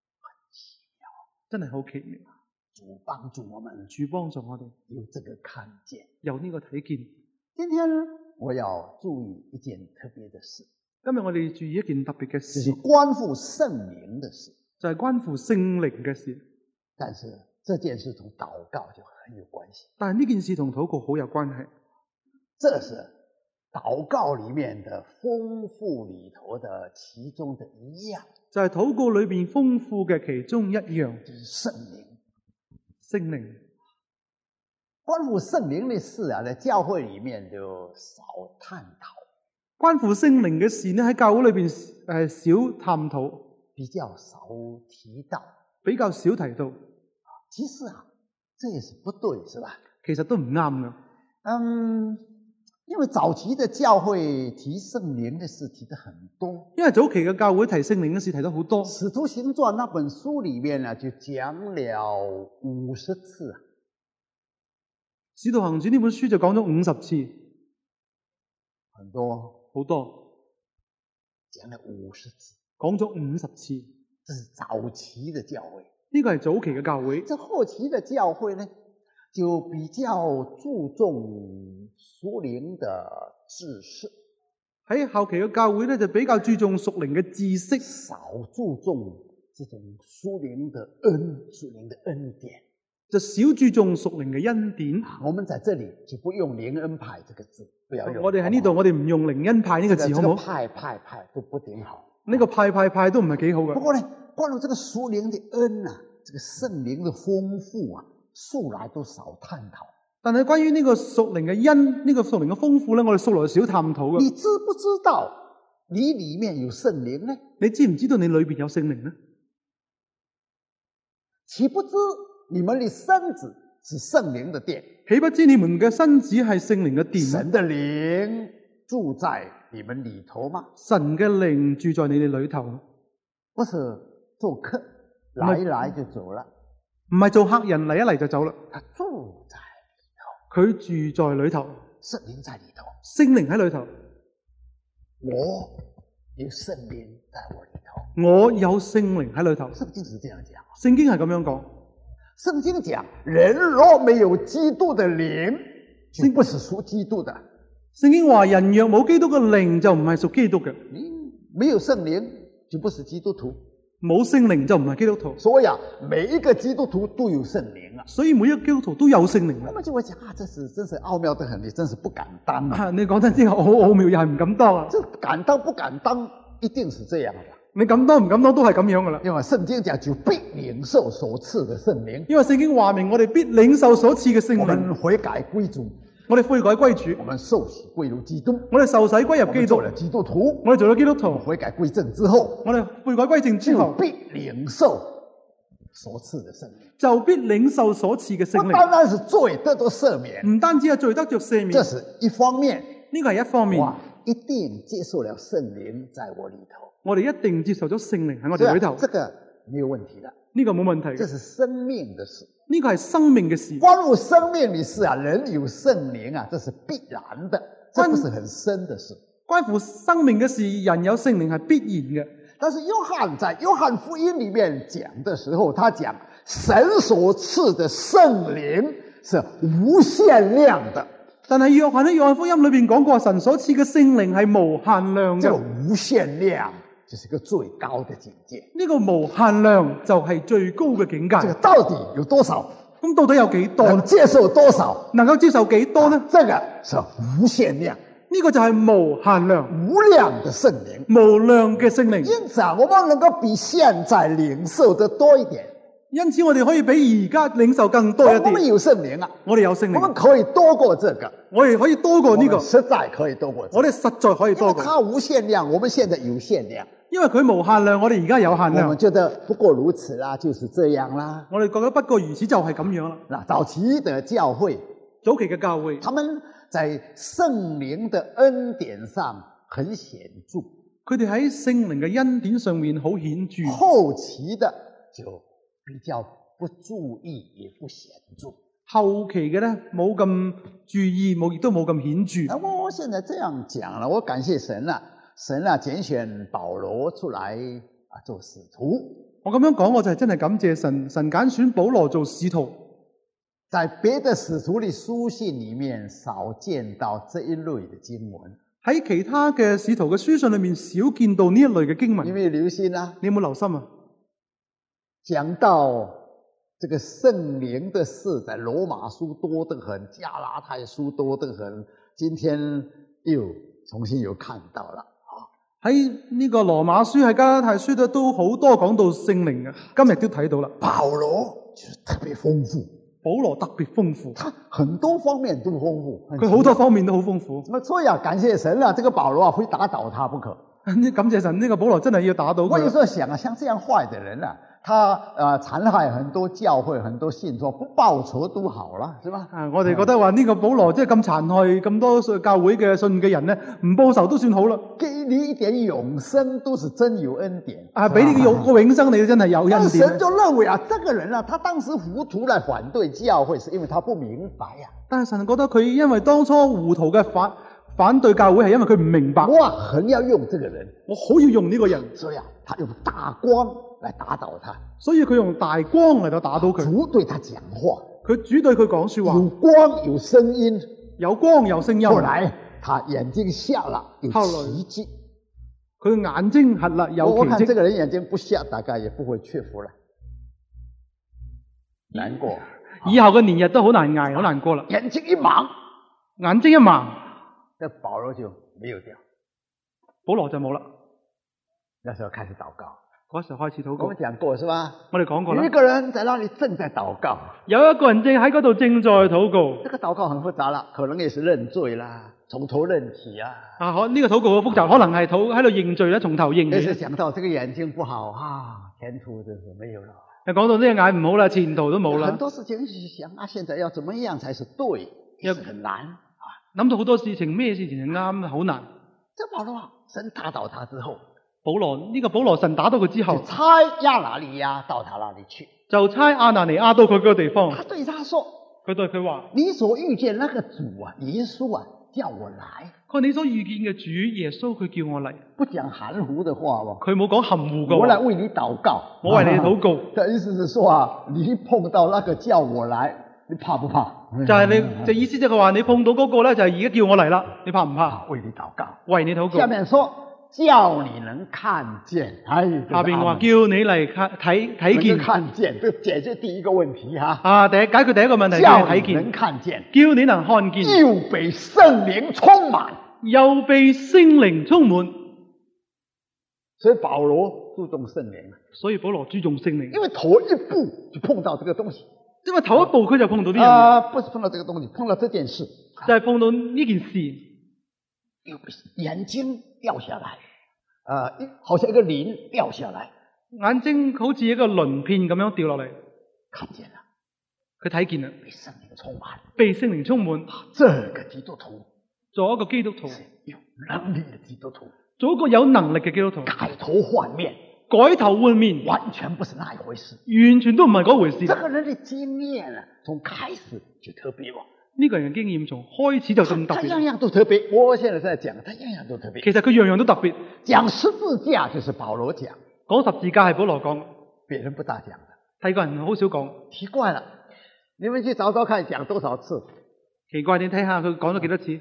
真係好奇妙。 主幫助我們主幫助我哋有這個看見。 有呢個睇見。 今天我要注意一件特別的事， 今日我哋注意一件特別嘅就事， 是關乎聖靈的事。 就係關乎聖靈嘅事。 但是這件事同禱告就很有關係。 但係呢件事同禱告好有關係。 這是禱告裡面的豐富裡頭的其中的一樣， 就係禱告裏邊豐富嘅其中一樣， 就是聖靈。 聖靈。 關乎聖靈的事啊，在教會裡面就少探討。 關乎聖靈嘅事呢，喺教會裏邊少探討， 比較少提到， 比較少提到。 其實啊，這也是不對，是吧？ 其實都唔啱噶。 因為早期的教會提聖靈的事提得很多。 因為早期嘅教會提聖靈嘅事提得好多。 使徒行傳那本書裡面呢，就講了50次啊。 使徒行傳呢本書就講咗50次， 很多， 好多， 講了50次， 講咗50次。 這是早期的教會。 呢個係早期嘅教會。 這後期的教會呢，就比較注重屬靈的知識。 喺後期嘅教會呢，就比較注重屬靈嘅知識， 少注重這種屬靈的恩典。 就少注重屬靈嘅恩典。 我們在這裡就不用靈恩派這個字，不要用。 我哋喺呢度，我哋唔用靈恩派呢個字，好唔好？ 派都不頂好。 呢個派都唔係幾好嘅。 不過呢，關於這個屬靈的恩啊，這個聖靈的豐富啊，素來都少探討。 但係關於呢個屬靈嘅恩，呢個屬靈嘅豐富咧，我哋素來少探討嘅。 你知不知道你裡面有聖靈呢？ 你知唔知道你裏邊有聖靈呢？ 豈不知你們的身子是聖靈的殿？ 豈不知你們嘅身子係聖靈嘅殿？ 神的靈住在你們裡頭嗎？ 神嘅靈住在你哋裏頭， 不是做客，來一來就走了。 唔係做客人嚟一嚟就走啦。 他住在裡頭， 佢住在裏頭， 聖靈在裡頭， 聖靈喺裏頭。 我有聖靈在我裡頭， 我有聖靈喺裏頭。 聖經是這樣講， 聖經係咁樣講。 聖經講，人若沒有基督的靈，就不是屬基督的。 聖經話人若冇基督嘅靈就唔係屬基督嘅。 你沒有聖靈就不是基督徒， 冇聖靈就唔係基督徒。 所以啊，每一個基督徒都有聖靈啊。 所以每一個基督徒都有聖靈。 那麼就會講啊，這是真是奧妙得很，你真是不敢當啊！ 你講真之後好奧妙，又係唔敢當啊！ 這敢當不敢當，一定是這樣的。 你敢當唔敢當都係咁樣噶啦。 因為聖經講就必領受所賜的聖靈。 因為聖經話明我哋必領受所賜嘅聖靈。 我們悔改歸主， 我哋悔改歸主， 我們受洗歸入基督， 我哋受洗歸入基督， 做了基督徒， 我哋做咗基督徒， 悔改歸正之後， 我哋悔改歸正之後， 就必領受所賜的聖靈， 就必領受所賜嘅聖靈。 不單單是罪得到赦免， 唔單止係罪得着赦免， 這是一方面。 呢個係一方面。 哇，一定接受了聖靈在我裡頭， 我哋一定接受咗聖靈喺我哋裏頭。 這個沒有問題的， 呢個冇問題嘅。 這是生命的事， 呢個係生命嘅事。 關乎生命的事啊，人有聖靈啊，這是必然的，這不是很深的事。 關乎生命嘅事，人有聖靈係必然嘅。 但是約翰在約翰福音裡面講的時候，他講神所賜的聖靈是無限量的。 但係約翰喺約翰福音裏邊講過，神所賜嘅聖靈係無限量嘅。 這個無限量就是一個最高的境界。 呢個無限量就係最高嘅境界。 這個到底有多少？ 咁到底有幾多？ 能接受多少？ 能夠接受幾多呢？ 這個是無限量。 呢個就係無限量、 無量的聖靈， 無量嘅聖靈。 因此啊，我們能夠比現在領受得多一點。 因此我哋可以比而家領受更多一啲。 我們有聖靈啊， 我哋有聖靈， 我們可以多過這個， 我哋可以多過呢個， 實在可以多過這個。 我哋實在可以多過。 因為它無限量，我們現在有限量。 因為佢無限量，我哋而家有限量。 我們覺得不過如此啦，就是這樣啦。 我哋覺得不過如此就係咁樣啦。 嗱，早期的教會， 早期嘅教會， 他們在聖靈的恩典上很顯著。 佢哋喺聖靈嘅恩典上面好顯著。 後期的就比較不注意，也不顯著。 後期嘅呢，冇咁注意，亦都冇咁顯著。 我現在這樣講了，我感謝神啊，神啊揀選保羅出來做使徒。 我咁樣講，我就係真係感謝神，神揀選保羅做使徒。 在別的使徒的書信裏面，少見到這一類的經文。 喺其他嘅使徒嘅書信裏面，少見到呢一類嘅經文。 有沒有留心啊？ 你有冇留心啊？ 講到這個聖靈的事，在羅馬書多得很，加拉太書多得很，今天又重新又看到了。 喺呢個羅馬書、喺加拉太書都好多講到聖靈嘅，今日都睇到啦。 保羅就是特別豐富， 保羅特別豐富， 他很多方面都豐富， 佢好多方面都好豐富。 所以啊，感謝神啊，這個保羅啊，非打倒他不可。 感謝神，呢個保羅真係要打倒佢。 我有時候想啊，像這樣壞的人啊，他殘害很多教會、很多信徒，不報仇都好了，是吧？ 我哋覺得話呢個保羅即係咁殘害咁多教會嘅信嘅人咧，唔報仇都算好啦。給你一點永生都是真有恩典。 俾你個永生，你真係有恩典。 神就認為啊，這個人啊，他當時糊塗來反對教會，是因為他不明白啊。 但係神覺得佢因為當初糊塗嘅反對教會係因為佢唔明白。 我很要用這個人， 我好要用呢個人。 所以啊，他用大光來打倒他。 所以佢用大光嚟到打倒佢。 主對他講話， 佢主對佢講說話。 有光有聲音， 有光有聲音。 後來他眼睛瞎了，有奇蹟。 佢眼睛瞎了，有奇蹟。 我看這個人眼睛不瞎，大概也不會屈服了，難過。 以後嘅年日都好難捱，好難過啦。 眼睛一盲， 眼睛一盲， 這保羅就沒有掉， 保羅就冇啦。 那時候開始禱告， 嗰時候開始禱告。 我們講過是吧？ 我哋講過啦。 有一個人在那裡正在禱告， 有一個人正喺嗰度正在禱告。 這個禱告很複雜啦，可能也是認罪啦，從頭認起啊。 呢個禱告好複雜，可能係喺度認罪啦，從頭認起。 但是想到這個眼睛不好啊，前途就是沒有了。 講到呢個眼唔好啦，前途都冇啦。 很多事情想啊，現在要怎麼樣才是對，也是很難。 諗到好多事情，咩事情係啱，好難。 這保羅啊，神打倒他之後， 保羅神打倒佢之後， 差亞拿尼亞到他那裡去， 就差亞拿尼亞到佢嗰個地方。 他對他說： 佢對佢話， 你所遇見那個主啊，耶穌啊，叫我來。 佢話你所遇見嘅主耶穌，佢叫我嚟。 不講含糊的話喎， 佢冇講含糊嘅話。 我來為你禱告， 我為你禱告。 的意思是說啊，你碰到那個叫我來，你怕不怕？ 就係你，就意思就係話你碰到嗰個咧，就係而家叫我嚟啦，你怕唔怕？ 為你禱告， 為你禱告。 下面說叫你能看見， 下邊話叫你嚟睇見。 看見，這解決第一個問題哈。 解決第一個問題叫你睇見， 能看見， 叫你能看見， 又被聖靈充滿， 又被聖靈充滿。 所以保羅注重聖靈， 所以保羅注重聖靈， 因為頭一步就碰到這個東西。 因為頭一步佢就碰到呢樣嘢， 不是碰到這個東西，碰到這件事， 就係碰到呢件事， 眼睛掉下來，好像一個鱗掉下來， 眼睛好似一個鱗片咁樣掉落嚟， 看見了， 佢睇見啦， 被聖靈充滿， 被聖靈充滿， 這個基督徒， 做一個基督徒， 有能力的基督徒， 做一個有能力嘅基督徒， 改頭換面。 改頭換面， 完全不是那一回事， 完全都唔係嗰回事。 這個人的經驗啊，從開始就特別喎。 呢個人嘅經驗從開始就咁特別。 他樣樣都特別。我現在在講，他樣樣都特別。 其實佢樣樣都特別。 講十字架就是保羅講， 講十字架係保羅講， 別人不大講的。 第二個人好少講。 奇怪了，你們去找找看，講多少次？ 奇怪，你睇下佢講咗幾多次？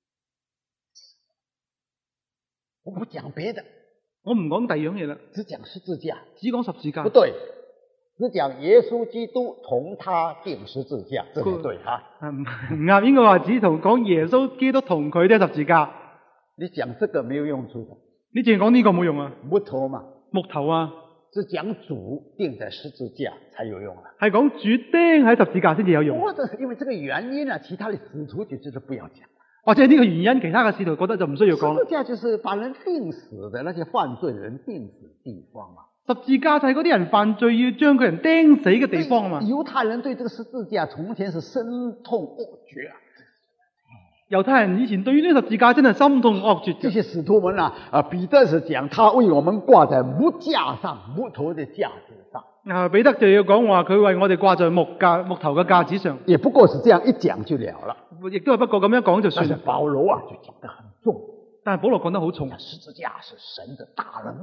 我不講別的。 我唔講第二樣嘢啦， 只講十字架， 只講十字架。 不對，只講耶穌基督同他釘十字架，這個對哈。 唔啱，應該話只同講耶穌基督同佢釘十字架。 你講這個沒有用處的， 你淨係講呢個冇用啊。 木頭嘛， 木頭啊， 只講主釘在十字架才有用啊。 係講主釘喺十字架先至有用。 或者因為這個原因啊，其他的使徒就覺得不要講。 或者呢個原因，其他嘅使徒覺得就唔需要講。 十字架就是把人釘死的那些犯罪人釘死地方嘛。 十字架就係嗰啲人犯罪要將佢人釘死嘅地方啊嘛。 猶太人對這個十字架從前是深痛惡絕啊。 猶太人以前對於呢個十字架真係心痛惡絕。 這些使徒們啊，彼得是講他為我們掛在木架上，木頭的架子上。 彼得就要講話佢為我哋掛在木頭嘅架子上。 也不過是這樣一講就了了。 亦都係不過咁樣講就算。 但是保羅啊就講得很重。 但係保羅講得好重。 十字架是神的大能。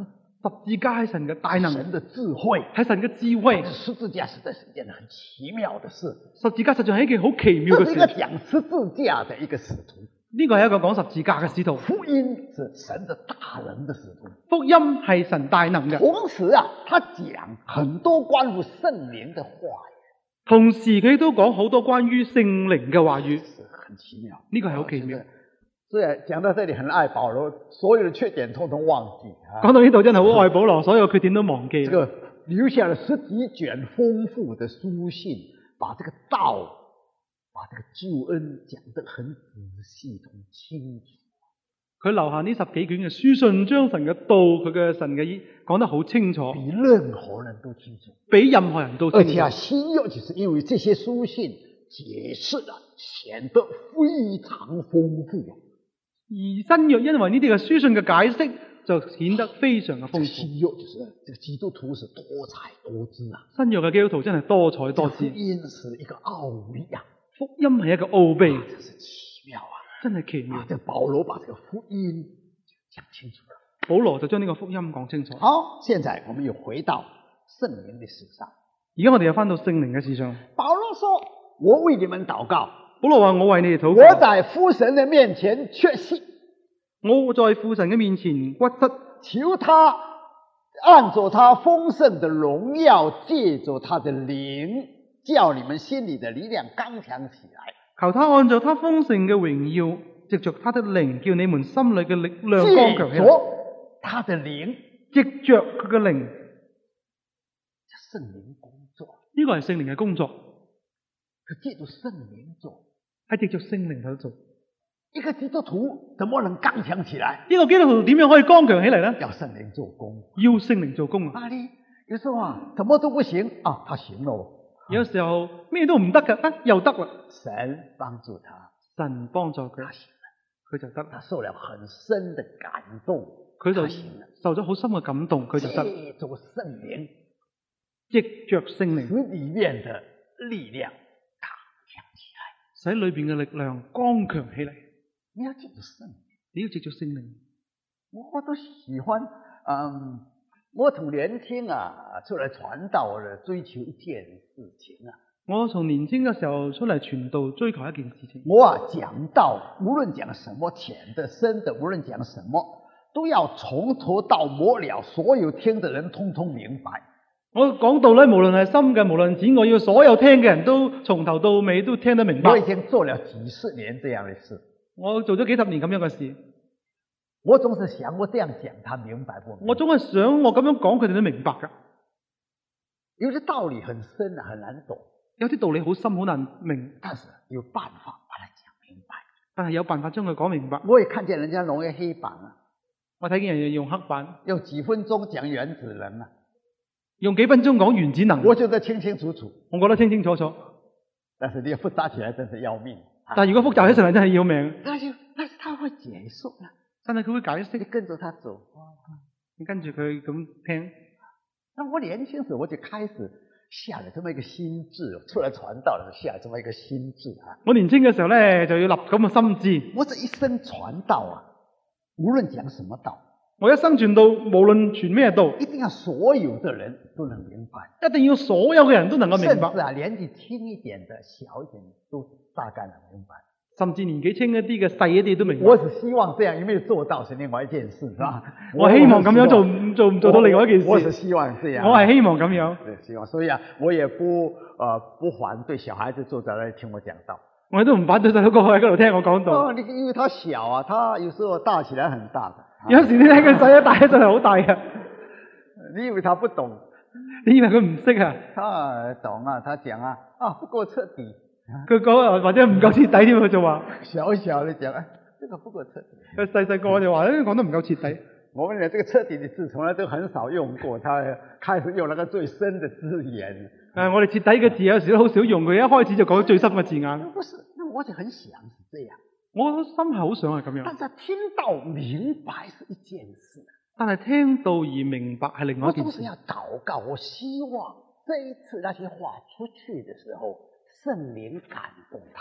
十字架係神嘅大能， 神的智慧， 係神嘅智慧。 十字架實在是一件很奇妙的事。 十字架實在係一件好奇妙嘅這是一個事。 講十字架的一個使徒， 呢個係一個講十字架嘅使徒。 福音是神的大能的使徒。 福音係神大能嘅， 同時啊，他講很多關於聖靈的話語， 同時佢都講好多關於聖靈嘅話語， 是很奇妙。 呢個係好奇妙。 雖然講到這裏很愛保羅，所有的缺點通通忘記啊。 講到呢度真係好愛保羅，所有缺點都忘記。 這個留下了十幾卷豐富的書信，把這個道，把這個救恩講得很仔細、很清楚。 佢留下呢十幾卷嘅書信，將神嘅道、佢嘅神嘅意講得好清楚， 比任何人都清楚， 比任何人都清楚。 而且啊，新約就是因為這些書信解釋啊，顯得非常豐富啊。 而新約因為呢啲嘅書信嘅解釋，就顯得非常嘅豐富。 新約就是這個基督徒是多才多姿啊， 新約嘅基督徒真係多才多姿。 福音是一個奧秘啊， 福音係一個奧秘， 真是奇妙啊！ 真係奇妙。 這保羅把這個福音講清楚了。 保羅就將呢個福音講清楚。 好，現在我們又回到聖靈的事上。 而家我哋又翻到聖靈嘅事上。 保羅說：我為你們禱告。 保羅話：我為你哋禱我告。 在父神的面前確信， 我在父神嘅面前屈膝， 求他按着他豐盛的榮耀，借着他的靈，叫你們心裏的力量剛強起來。 求他按照他豐盛嘅榮耀，藉着他的靈，叫你們心裏嘅力量剛強起來。 借着他的靈， 藉着佢嘅靈， 聖靈工作， 呢個係聖靈嘅工作， 是借着聖靈做。 係藉着聖靈喺度做。 一個基督徒怎麼能剛強起來？ 呢個基督徒點樣可以剛強起嚟呢？ 要聖靈做工。 要聖靈做工啊！ 啊，你有時候啊，什麼都不行啊，他行咯。 有時候咩都唔得嘅，又得啦。 神幫助他， 神幫助佢， 他行了， 佢就得他啦。 受了很深的感動， 佢就他行了。 受咗好深嘅感動，佢就得。 借着聖靈， 藉着聖靈， 使裏面的力量剛強起來。 使裏邊嘅力量剛強起嚟。 你要借着聖靈， 你要藉着聖靈。 我都喜歡，我從年輕啊出來傳道了，追求一件事情啊。 我從年輕嘅時候出嚟傳道，追求一件事情。 我啊講道，無論講什麼淺的深的，無論講什麼，都要從頭到末了，所有聽的人通通明白。 我講道咧，無論係深嘅，無論淺，我要所有聽嘅人都從頭到尾都聽得明白。 我已經做了幾十年這樣的事。 我做咗幾十年咁樣嘅事， 我總是想我這樣講，他明白不明白？ 我總係想我咁樣講，佢哋都明白噶。 有些道理很深啊，很難懂。 有啲道理好深好難明， 但是有辦法把它講明白。 但係有辦法將佢講明白。 我也看見人家用黑板啊， 我睇見人用黑板， 用幾分鐘講原子能啊， 用幾分鐘講原子能， 我覺得清清楚楚。 我覺得清清楚楚。 但是你複雜起來真是要命。 但係如果複雜起上嚟真係要命。 但是他會解釋啊， 但係佢會解釋， 你跟着他走。 你跟住佢咁聽。 那我年輕時我就開始下了這麼一個心志，出來傳道的時候下了這麼一個心志啊。 我年輕嘅時候咧就要立咁嘅心志。 我這一生傳道啊，無論講什麼道， 我一生傳道，無論傳咩道， 一定要所有的人都能明白， 一定要所有嘅人都能夠明白。 甚至啊，年紀輕一點的、小一點都大概能明白。 甚至年紀輕一啲嘅細一啲都明白。 我是希望這樣，因為做到是另外一件事，是吧？ 我希望咁樣做唔做到另外一件事。 我是希望這樣。 我係希望咁樣。 對，希望。所以啊，我也不反對小孩子坐在那裡聽我講道。 我都唔反對細佬哥喺嗰度聽我講道。 你因為他小啊，他有時候大起來很大的。 有時你睇佢細一大一陣係好大嘅。 你以為他不懂？ 你以為佢唔識啊？ 他懂啊，他講啊，不夠徹底。 佢講或者唔夠徹底添，佢就話小小的講，這個不夠徹底。 佢細個就話講得唔夠徹底。 我們呢，這個徹底的字從來都很少用過，他開始用那個最深的字眼。 我哋徹底嘅字有時都好少用，佢一開始就講最深嘅字眼。 不是，那我就很想是這樣。 我心係好想係咁樣。 但是聽到明白是一件事。 但係聽到而明白係另外一件事。 我總是要禱告，我希望這一次那些話出去的時候，聖靈感動他。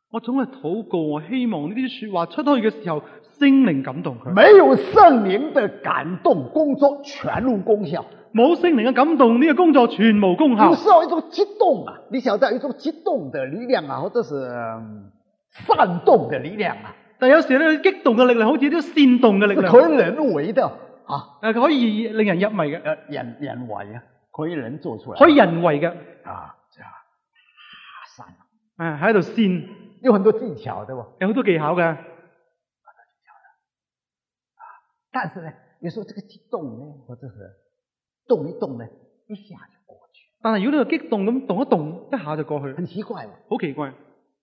我總係禱告，我希望呢啲說話出去嘅時候，聖靈感動佢。 沒有聖靈的感動，工作全無功效。 冇聖靈嘅感動，呢個工作全無功效。 有時候一種激動啊，你曉得有一種激動的力量啊，或者是煽動的力量啊。 但有時咧，激動嘅力量好似啲煽動嘅力量， 是可以人為的啊， 可以令人入迷嘅， 人為啊，可以人做出來， 可以人為嘅啊，這樣煽， 喺度煽， 有很多技巧對吧？ 有好多技巧嘅。 但是呢，有時候這個激動呢，或者是動一動呢，一下就過去。 但係如果呢個激動咁動一動，一下就過去， 很奇怪喎， 好奇怪。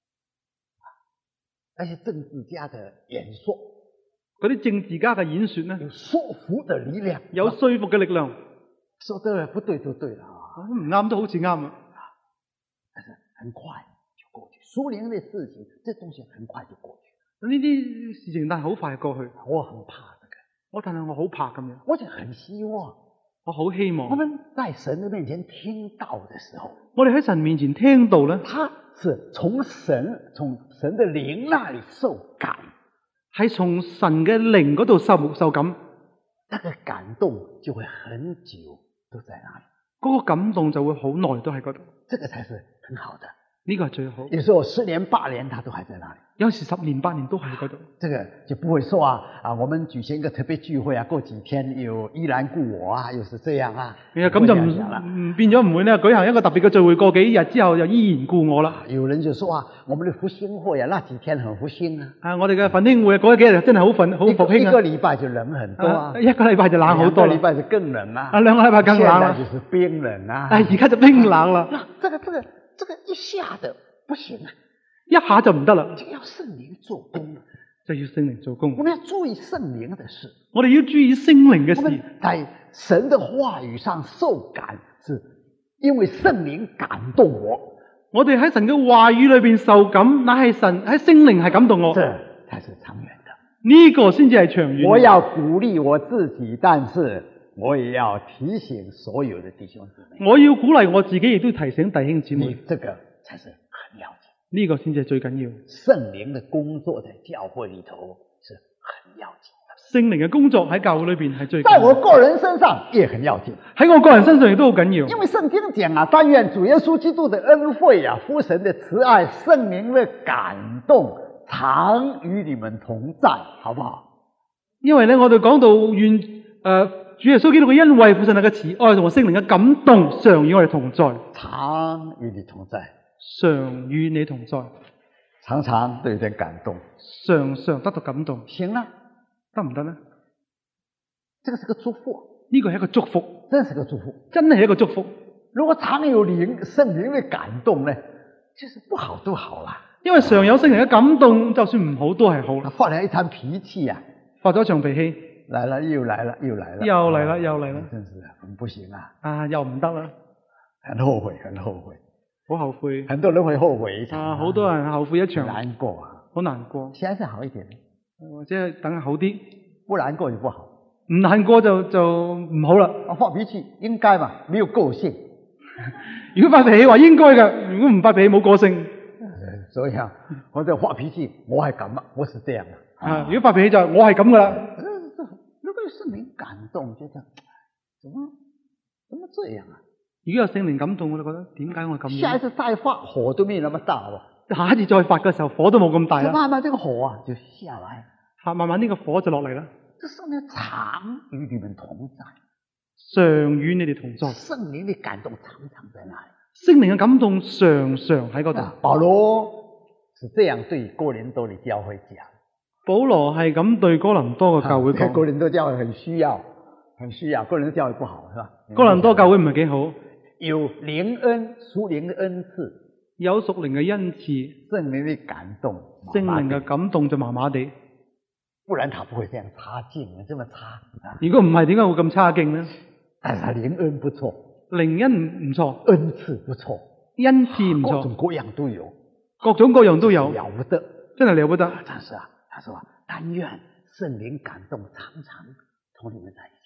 那些政治家的演說， 嗰啲政治家嘅演說呢， 有說服的力量， 有說服嘅力量。 說得不對就對了啊， 唔啱都好似啱啊。 但是很快就過去，屬靈的事情，這東西很快就過去。 呢啲事情但係好快過去。 我很怕這個， 但係我好怕咁樣。 我就很希望， 我好希望我們在神的面前聽到的時候， 我哋喺神面前聽到咧， 他是從神的靈那裡受感， 係從神嘅靈嗰度受感， 那個感動就會很久都在那裡， 嗰個感動就會好耐都喺嗰度， 這個才是很好的。 呢個係最好。 有時候10年8年，他都還在那裡。 有時10年8年都喺嗰度。 這個就不會說我們舉行一個特別聚會啊，過幾天又依然顧我啊，又是這樣啊。 咁就唔變咗唔會咧，舉行一個特別嘅聚會，過幾日之後就依然顧我啦。 有人就說我們的復興會啊，那幾天很復興啊。 我哋嘅奮興會嗰幾日真係好復興啊。 一個禮拜就冷很多啊， 一個禮拜就冷好多啦。 2個禮拜就更冷啊。 2個禮拜更冷啦。 現在就是冰冷啊。 而家就冰冷啦。 這個一下的不行啊， 一下就唔得啦。 就要聖靈做工， 就要聖靈做工。 我們要注意聖靈的事， 我哋要注意聖靈嘅事。 在神的話語上受感，是因為聖靈感動我。 我哋喺神嘅話語裏邊受感，乃係神喺聖靈係感動我。 這才是長遠的， 呢個先至係長遠。 我要鼓勵我自己，但是我也要提醒所有的弟兄姊妹。 我要鼓勵我自己，亦都提醒弟兄姊妹。 這個才是很要緊， 呢個先至係最緊要。 聖靈的工作在教會裏頭是很要緊的。 聖靈嘅工作喺教會裏邊係最緊要。 在我個人身上也很要緊。 喺我個人身上亦都好緊要。 因為聖經講但願主耶穌基督的恩惠父神的慈愛、聖靈的感動常與你們同在，好不好？ 因為咧，我哋講到願主耶穌基督嘅恩惠、父神嘅慈愛同埋聖靈嘅感動常與我哋同在， 常與你同在， 常與你同在， 常常都有點感動， 常常得到感動， 行啦， 得唔得呢？ 這個是個祝福， 呢個係一個祝福， 真是個祝福， 真係一個祝福。 如果常有聖靈的感動呢，就是不好都好啦。 因為常有聖靈嘅感動，就算唔好都係好啦。 發了一場脾氣啊， 發咗一場脾氣， 來了又來了又來了， 又嚟啦又嚟啦， 真是很不行啊！ 又唔得啦， 很後悔，很後悔， 好後悔。 很多人會後悔一場， 好多人後悔一場， 難過啊， 好難過。 現在是好一點， 或者等下好啲， 不難過就不好， 唔難過就唔好啦。 發脾氣應該嘛，沒有個性。 如果發脾氣話應該嘅，如果唔發脾氣冇個性。 所以我在發脾氣，我係咁啊，我是這樣啊。 如果發脾氣就係我係咁噶啦。 如果有聖靈感動，覺得怎麼這樣啊？ 如果有聖靈感動，我就覺得點解我咁樣？ 下一次再發火都沒那麼大喎。 下一次再發嘅時候，火都冇咁大啦。 慢慢這個火啊就下來， 慢慢呢個火就落嚟啦。 這聖靈常與你們同在， 常與你哋同在。 聖靈的感動常常在那裡。 聖靈嘅感動常常喺嗰度。 保羅是這樣對哥林多的教會講。 保羅係咁對哥林多嘅教會講。 哥林多教會很需要，哥林多教會不好，是吧？ 哥林多教會唔係幾好。 有靈恩，屬靈的恩賜， 有屬靈嘅恩賜， 聖靈的感動， 聖靈嘅感動就麻麻地。 不然他不會這樣差勁，這麼差。 如果唔係，點解會咁差勁呢？ 但是他靈恩不錯， 靈恩唔錯， 恩賜不錯， 恩賜唔錯， 各種各樣都有， 各種各樣都有， 了不得， 真係了不得。 但是他說但願聖靈感動常常同你們在一起。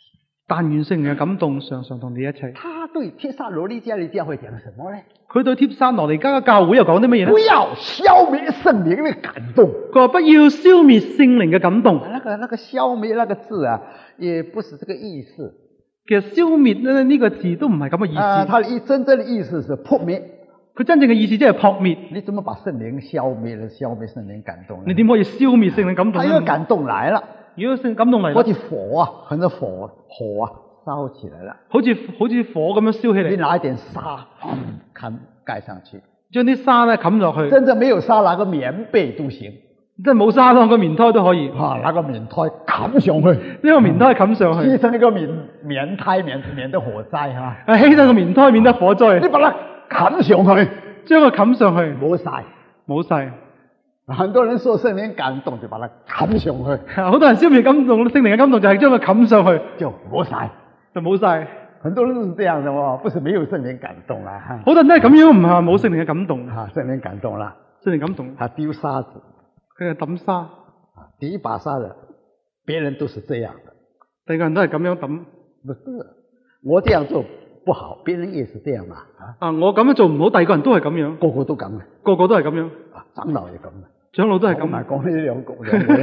但願聖靈嘅感動常常同你一齊。 他對帖撒羅尼迦的教會講什麼呢？ 佢對帖撒羅尼迦嘅教會又講啲乜嘢呢？ 不要消滅聖靈的感動。 佢話不要消滅聖靈嘅感動。 那個消滅那個字啊，也不是這個意思。 其實消滅呢個字都唔係咁嘅意思。 它的真正的意思是撲滅。 佢真正嘅意思即係撲滅。 你怎麼把聖靈消滅了？消滅聖靈感動呢？ 你點可以消滅聖靈感動呢？ 它有感動來了。 如果聖靈感動嚟， 好似火啊，很多火啊燒起來了， 好似火咁樣燒起嚟。 你拿一點沙蓋上去， 將啲沙咧冚落去。 真正沒有沙，拿個棉被都行。 即係冇沙當個棉胎都可以。 拿個棉胎冚上去， 呢個棉胎冚上去， 犧牲一個棉胎免得火災嚇。 犧牲個棉胎免得火災。 你把它冚上去， 將佢冚上去， 冇晒。很多人受聖靈感動就把它冚上去， 好多人消滅感動，聖靈嘅感動就係將佢冚上去， 就冇晒。很多人都是這樣的喎，不是沒有聖靈感動啦。 好多人都係咁樣，唔係話冇聖靈嘅感動。 聖靈感動啦， 聖靈感動。 他丟沙子， 佢係抌沙， 第一把沙的，別人都是這樣的， 第二個人都係咁樣抌。 不是，我這樣做不好，別人也是這樣嘛。 我咁樣做唔好，第二個人都係咁樣， 個個都咁嘅， 個個都係咁樣。 長老也咁嘅， 長老都係咁。 講呢兩個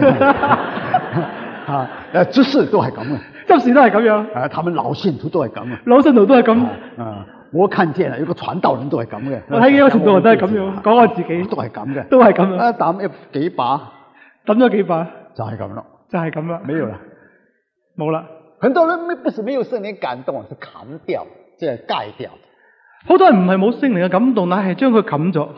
執事都係咁嘅， 執事都係咁樣。 他們老信徒都係咁嘅， 老信徒都係咁。 我看見啦，有個傳道人都係咁嘅， 我睇見有個傳道人都係咁樣，講我自己都係咁嘅， 都係咁樣。 抌幾把， 抌咗幾把， 就係咁咯， 就係咁啦， 沒有啦， 冇啦。 很多人不是沒有聖靈感動，是砍掉，即係蓋掉。 好多人唔係冇聖靈嘅感動，乃係將佢冚咗。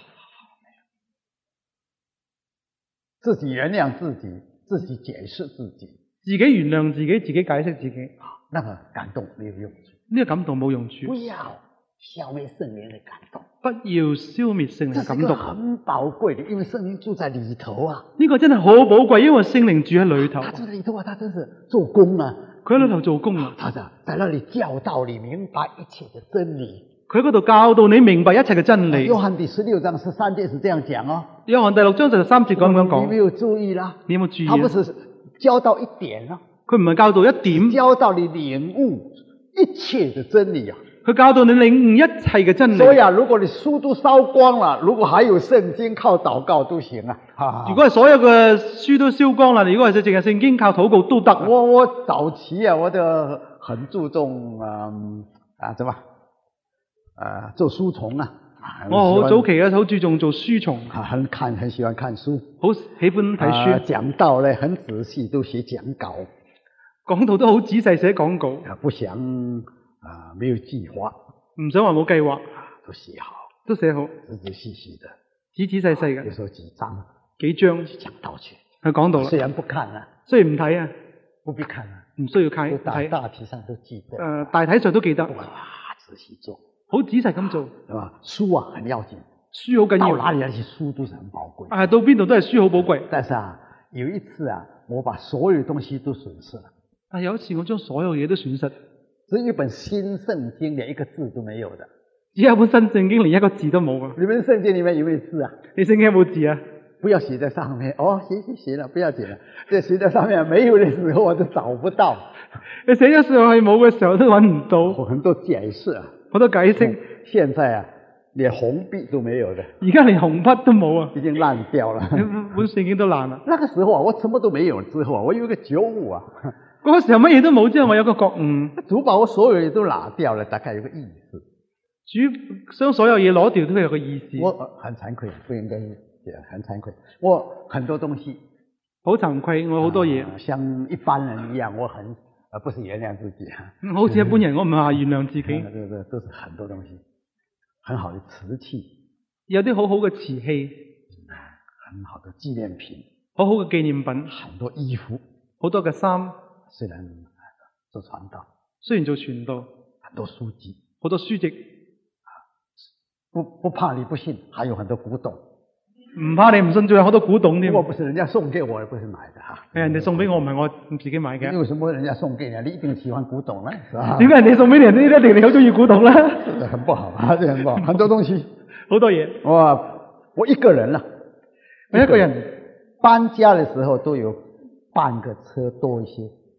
自己原諒自己，自己解釋自己， 自己原諒自己，自己解釋自己。 那個感動沒有用處， 呢個感動冇用處。 不要消滅聖靈的感動， 不要消滅聖靈嘅感動。 這是很寶貴的，因為聖靈住在裏頭啊。 呢個真係好寶貴，因為聖靈住喺裏頭。 他住在裏頭啊，他真是做工啊。 佢喺裏頭做工啊。 他在那裏教導你明白一切的真理。 佢喺嗰度教導你明白一切嘅真理。 約翰第16章13節是這樣講哦。 約翰第6章13節咁樣講。 你沒有注意啦？ 你有冇注意？ 他不是教導一點啊， 佢唔係教導一點， 教導你領悟一切的真理啊。 佢教導你領悟一切嘅真理。 所以啊，如果你書都燒光了，如果還有聖經，靠禱告都行啊。 如果係所有嘅書都燒光啦，如果係淨係聖經靠禱告都得。 我早期啊，我就很注重做書蟲啊。 我好早期好注重做書蟲， 很喜歡看書， 好喜歡睇書。 講道咧很仔細，都寫講稿， 講道都好仔細寫講稿。 不想沒有計劃， 唔想話冇計劃， 都寫好， 都寫好， 仔仔細細的， 仔仔細細嘅。 有時候幾章講道去， 去講道啦。 雖然不看啊， 雖然唔睇啊， 不必看啊， 唔需要睇， 大體上都記得。 大體上都記得。 哇，仔細做。 好仔細咁做， 係嘛？書啊，很要緊， 書好緊要。 到哪裡那些書都是很寶貴。 到邊度都係書好寶貴。 但是啊，有一次啊，我把所有東西都損失了。 有一次我將所有嘢都損失， 只有一本新聖經，連一個字都沒有的。 只有一本新聖經，連一個字都冇啊！ 你們聖經裡面有沒有字啊？ 你聖經有冇字啊？ 不要寫在上面哦，寫了，不要寫了。這寫在上面沒有的時候，我都找不到。 你寫咗上去冇嘅時候都揾唔到。 很多解釋啊， 好多解釋。 現在啊，連紅筆都沒有的。 而家連紅筆都冇啊， 已經爛掉了。 本聖經都爛啦。 那個時候啊，我什麼都沒有之後啊，我有一個覺悟啊。 嗰個時候乜嘢都冇之後，我有個覺悟。 主把我所有嘢都拿掉了，大概有個意思。 主將所有嘢攞掉都有個意思。 我很慚愧，不應該很慚愧。我很多東西， 好慚愧，我好多嘢。 像一般人一樣，我不是原諒自己。 好似一般人，我唔係話原諒自己。 對，都是很多東西，很好的瓷器， 有啲好好嘅瓷器， 很好的紀念品， 好好嘅紀念品， 很多衣服， 好多嘅衫。 雖然做傳道， 雖然做傳道， 很多書籍， 好多書籍。 不怕你不信，還有很多古董。 唔怕你唔信，仲有好多古董添。 不過不是人家送給我，不是買的哈。 人哋送俾我，唔係我自己買嘅。 為什麼人家送給你，你一定喜歡古董呢？是吧？ 點解人哋送俾你，你一定你好中意古董呢？ 很不好啊，這很不好。很多東西， 好多嘢。 我一個人啦， 我一個人搬家的時候都有半個車多一些。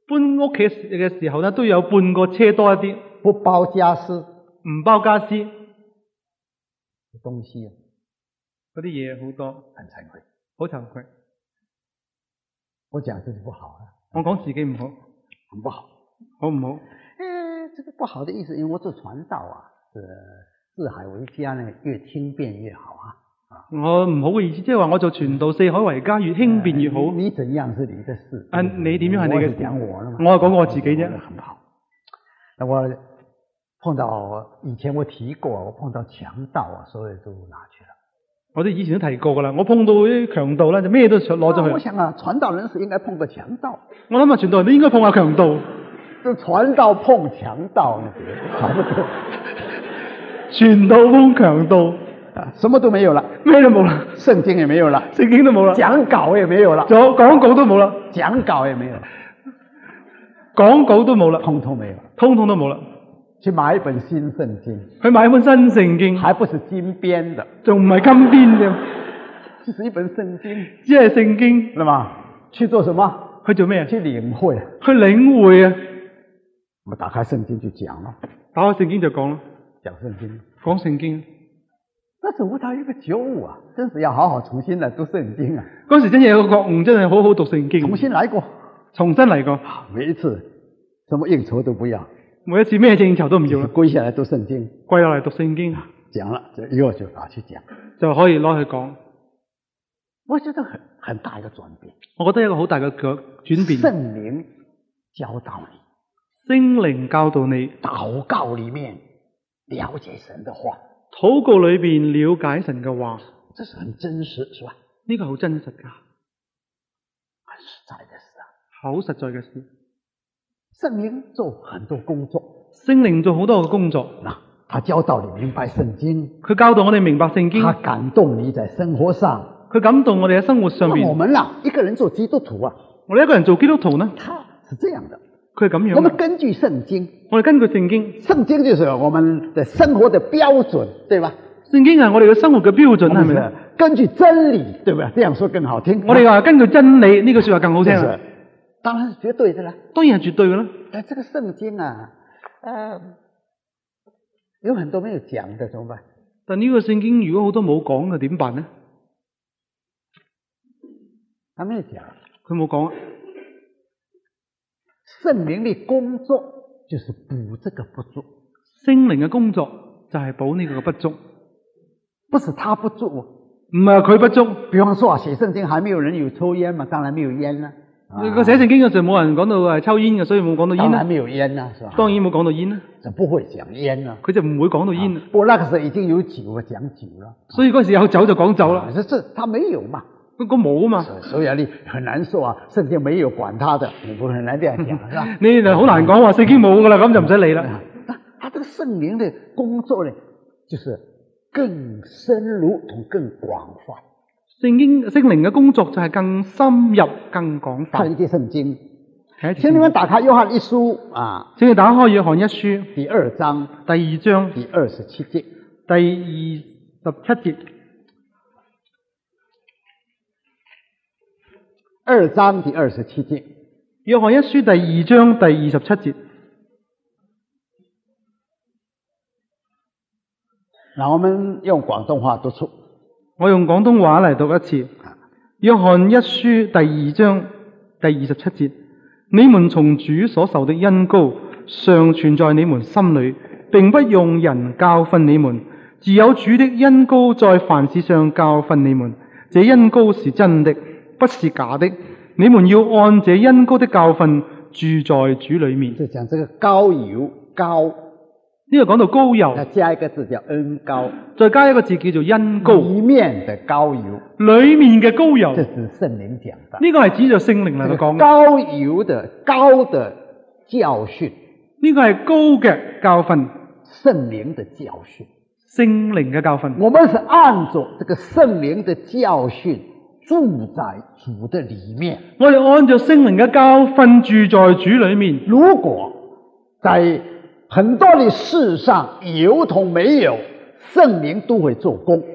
搬屋企嘅時候咧，都有半個車多一啲， 不包家私唔包家私，嗰東西啊， 啲嘢好多， 很惭愧。 好慚愧。 我講自己不好啊， 我講自己唔好， 很不好。 好唔好？ 這個不好的意思，因為我做傳道啊，四海為家呢，越輕便越好啊。 我唔好嘅意思，即係話我做傳道四海為家，越輕便越好。 你怎樣是你的事。 你點樣係你嘅事。 講我啦嘛。 我係講我自己啫。 很好。那我碰到以前我提過，我碰到強盜啊，所有都拿去了。 我哋以前都提過噶啦，我碰到啲強盜咧，就咩都攞咗去。 我想啊，傳道人是應該碰個強盜。 我諗啊，傳道人都應該碰下強盜。 就傳道碰強盜，差不多。 傳道碰強盜， 什麼都沒有了， 咩都冇啦， 聖經也沒有了， 聖經都冇啦， 講稿也沒有了， 講稿都冇啦， 講稿也沒有， 講稿都冇啦， 通通沒有， 通通都冇啦。 去買一本新聖經， 去買一本新聖經， 還不是金邊的， 仲唔係金邊嘅， 就是一本聖經， 只係聖經， 係嘛？去做什麼？ 去做咩？ 去領會， 去領會啊！ 我打開聖經就講咯， 打開聖經就講咯， 講聖經， 講聖經。 那時候他有一個覺悟啊，真是要好好重新來讀聖經啊！ 嗰時真係有個覺悟，真係好好讀聖經， 重新來過， 重新嚟過， 每一次什麼應酬都不要。 每一次咩應酬都唔要啦， 跪下來讀聖經， 跪落嚟讀聖經， 講了就以後就拿去講， 就可以攞去講。 我覺得很大一個轉變， 我覺得有一個好大嘅轉變。 聖靈教導你， 聖靈教導你， 禱告裏面了解神的話， 禱告裏邊了解神嘅話， 這是很真實，是吧？ 呢個好真實㗎， 很實在的事啊， 好實在嘅事。 聖靈做很多工作， 聖靈做好多嘅工作。 嗱，他教導你明白聖經， 佢教導我哋明白聖經， 他感動你在生活上， 佢感動我哋喺生活上邊。 我們啦，一個人做基督徒啊， 我哋一個人做基督徒呢， 他是這樣的， 佢係咁樣。 我們根據聖經， 我哋根據聖經， 聖經就是我們的生活的標準，對吧？ 聖經係我哋嘅生活嘅標準，係咪咧？ 根據真理，對吧？這樣說更好聽。 我哋話根據真理呢句說話更好聽。 是當然是絕對的啦， 當然係絕對嘅啦。 但這個聖經啊，有很多沒有講的，怎麼辦？ 但呢個聖經如果好多冇講嘅，點辦呢？ 他沒有講， 佢冇講。 聖靈的工作就是補這個不足。 聖靈嘅工作就係補呢個不足， 不是他不足， 唔係佢不足。 比方說啊，寫聖經還沒有人有抽煙嘛，當然沒有煙啦。 個寫聖經嘅時候冇人講到係抽煙嘅，所以冇講到煙啦。 當然沒有煙啦，是吧？ 當然冇講到煙啦。 就不會講煙啦， 佢就唔會講到煙。 不過那個時候已經有酒啊，講酒啦。 所以嗰時有酒就講酒啦。 這他沒有嘛， 佢冇啊嘛。 所以你很難受啊，聖經沒有管他的，你不很難這樣講，是吧？ 你就好難講話聖經冇噶啦，咁就唔使理啦。 他這個聖靈的工作呢，就是更深入同更廣泛。聖靈嘅工作就係更深入、更廣泛。 看一節聖經，請你們打開約翰一書啊， 請你打開約翰一書第2章， 第2章第27節， 第27節。 2章第27節， 約翰一書第2章第27節。 嗱，我們用廣東話讀出。 我用廣東話嚟讀一次。約翰一書第2章第27節，你們從主所受的恩膏常存在你們心裏，並不用人教訓你們，自有主的恩膏在凡事上教訓你們。這恩膏是真的，不是假的。你們要按這恩膏的教訓住在主裏面。 就講這個膏油，膏呢個講到膏油， 再加一個字叫恩膏， 再加一個字叫做恩膏。 裏面的膏油， 裏面嘅膏油， 這是聖靈講的。 呢個係指著聖靈嚟講嘅。 膏油的膏的教訓， 呢個係膏嘅教訓， 聖靈的教訓， 聖靈嘅教訓。 我們是按着這個聖靈的教訓住在主的裏面。 我哋按照聖靈嘅教訓住在主裏面。 如果在很多的事上有同沒有，聖靈都會做工。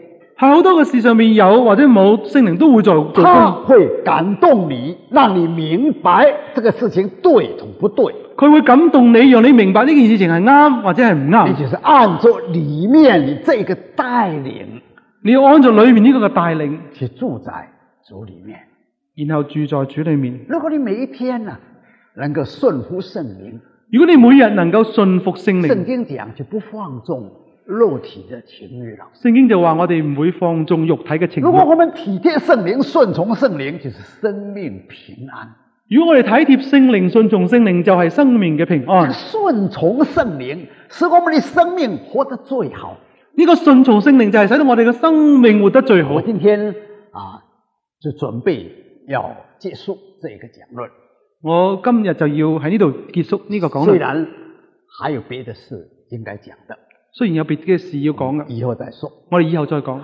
喺好多嘅事上面有或者冇，聖靈都會做他工。 会感动你，让你明白这个事情对同不对。 佢會感動你，讓你明白呢件事情係啱或者係唔你啱。 就是按照里面你这个带领你要按照裏面呢個嘅帶領， 去住在主里面。 然後住在主裏面。 如果你每一天呢、能够顺服圣灵， 如果你每日能夠信服聖靈， 圣经讲就不放纵肉體的情欲了。 聖經就話我哋唔會放縱肉體嘅情慾。 如果我們體貼聖靈、順從聖靈，就是生命平安。 如果我哋體貼聖靈、順從聖靈，就係生命嘅平安。 順從聖靈使我們的生命活得最好。 呢個順從聖靈就係使到我哋嘅生命活得最好。 我今天就準備要結束這個講論。 我今日就要喺呢度結束呢個講論。 雖然還有別的事應該講的， 雖然有別嘅事要講嘅， 以後再說。 我哋以後再講。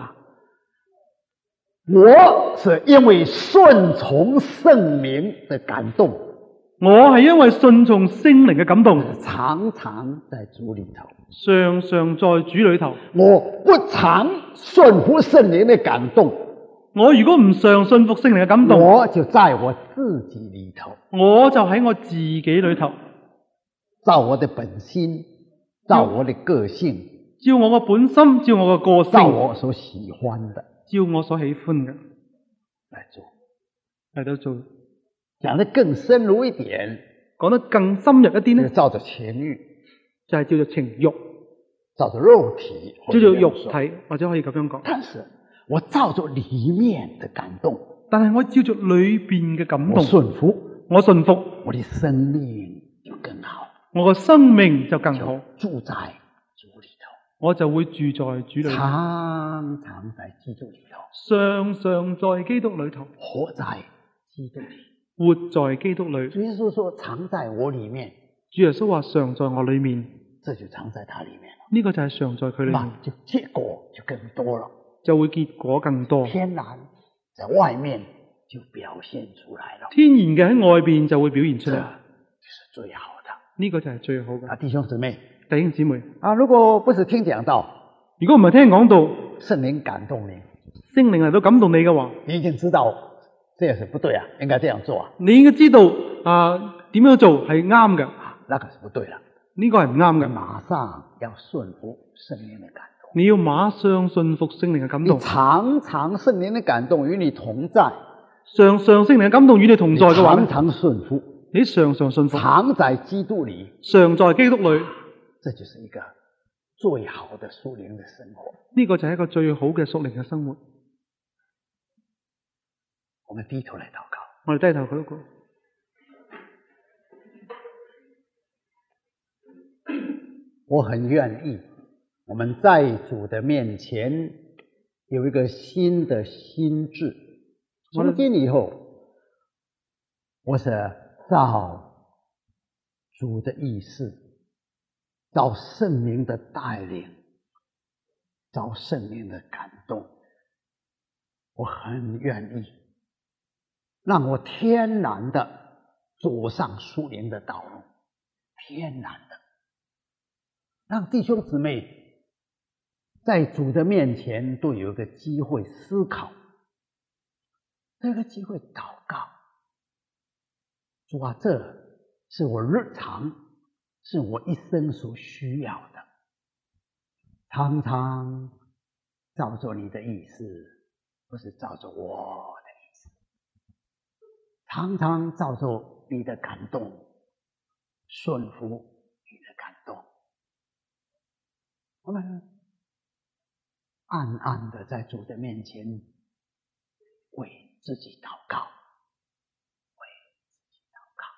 我是因為順從聖靈的感動， 我係因為順從聖靈嘅感動， 常常在主裏頭， 常常在主裏頭。 我不常順服聖靈的感動， 我如果唔常信服聖靈嘅感動， 我就在我自己裏頭， 我就喺我自己裏頭， 照我的本心，照我的個性， 照我嘅本心，照我嘅個性， 照我所喜歡的照我所喜歡嘅來做。 嚟到做。 講得更深入一點， 講得更深入一啲呢， 就照着情欲， 就係叫做情慾， 照着肉體， 叫做肉體，或者可以咁樣講。 但是我照着裏面的感動， 但係我照着裏邊嘅感動， 我順服， 我信服， 我的生命就更好， 我嘅生命就更好， 住在主裏頭， 我就會住在主裏頭， 常常在基督裏頭， 常常在基督裏頭， 活在基督裏。 活在基督裏。 主耶穌說常在我裏面， 主耶穌話常在我裏面， 這就常在他裏面了。 呢個就係常在佢裏面， 就結果就更多了， 就會結果更多。 天然在外面就表現出來了， 天然嘅喺外邊就會表現出嚟， 就是最好的。 呢個就係最好嘅。 弟兄姊妹， 弟兄姊妹， 如果不是聽講道， 如果唔係聽講道， 聖靈感動你， 聖靈嚟到感動你嘅話， 你已經知道這是不對啊，應該這樣做啊， 你應該知道點樣做係啱嘅， 那個是不對啦， 呢個係唔啱嘅。 馬上要順服聖靈的感動， 你要馬上信服聖靈嘅感動， 你常常聖靈的感動與你同在， 常常聖靈嘅感動與你同在嘅話， 常常順服， 你常常信服， 常在基督裏， 常在基督裏， 這就是一個最好的屬靈的生活。 呢個就係一個最好嘅屬靈嘅生活。 我們低頭來禱告， 我哋低頭禱告。 我很願意，我們在主的面前有一個新的心志。從今以後，我是照主的意思，照聖靈的帶領，照聖靈的感動，我很願意，讓我天然的走上屬靈的道路，天然的。讓弟兄姊妹在主的面前都有一個機會思考，這個機會禱告。主啊，這是我日常，是我一生所需要的。常常照着你的意思，不是照着我的意思。常常照着你的感動，順服你的感動。我們暗暗的在主的面前為自己禱告，為自己禱告。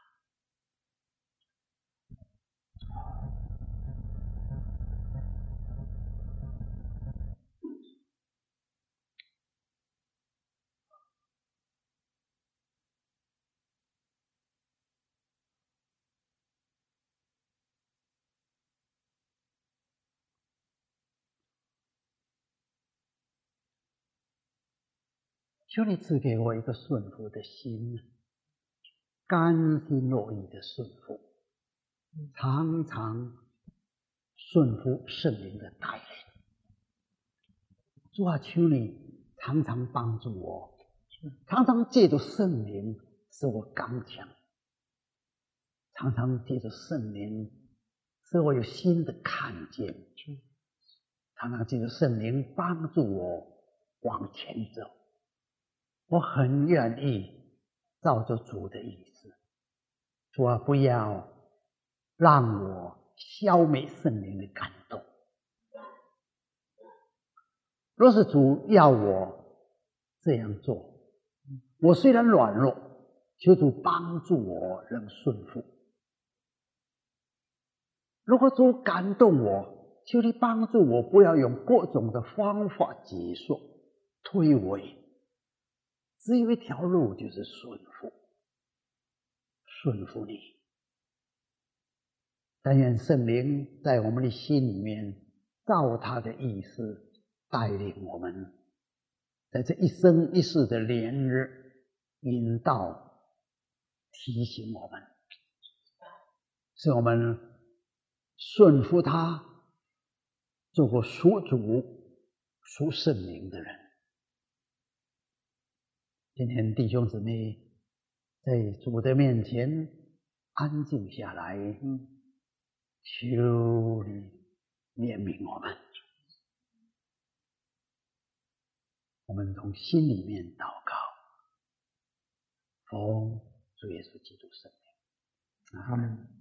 求你賜給我一個順服的心，甘心樂意的順服，常常順服聖靈的帶領。 主啊，求你常常帮助我，常常借着圣灵使我刚强，常常借着圣灵使我有新的看见，常常借着圣灵帮助我往前走。我很愿意照着主的意思，主啊，不要让我消灭圣灵的感动。若是主要我这样做，我虽然软弱，求主帮助我能顺服。如果主感动我，求你帮助我不要用各种的方法结束推诿，只有一条路，就是顺服你。但愿圣灵在我们的心里面照他的意思带领我们，在这一生一世的连日引导提醒我们，使我们顺服他，做个属主属圣灵的人。今天弟兄姊妹在主的面前安静下来，求你怜悯我们。我们从心里面祷告，奉主耶稣基督圣名， 阿们。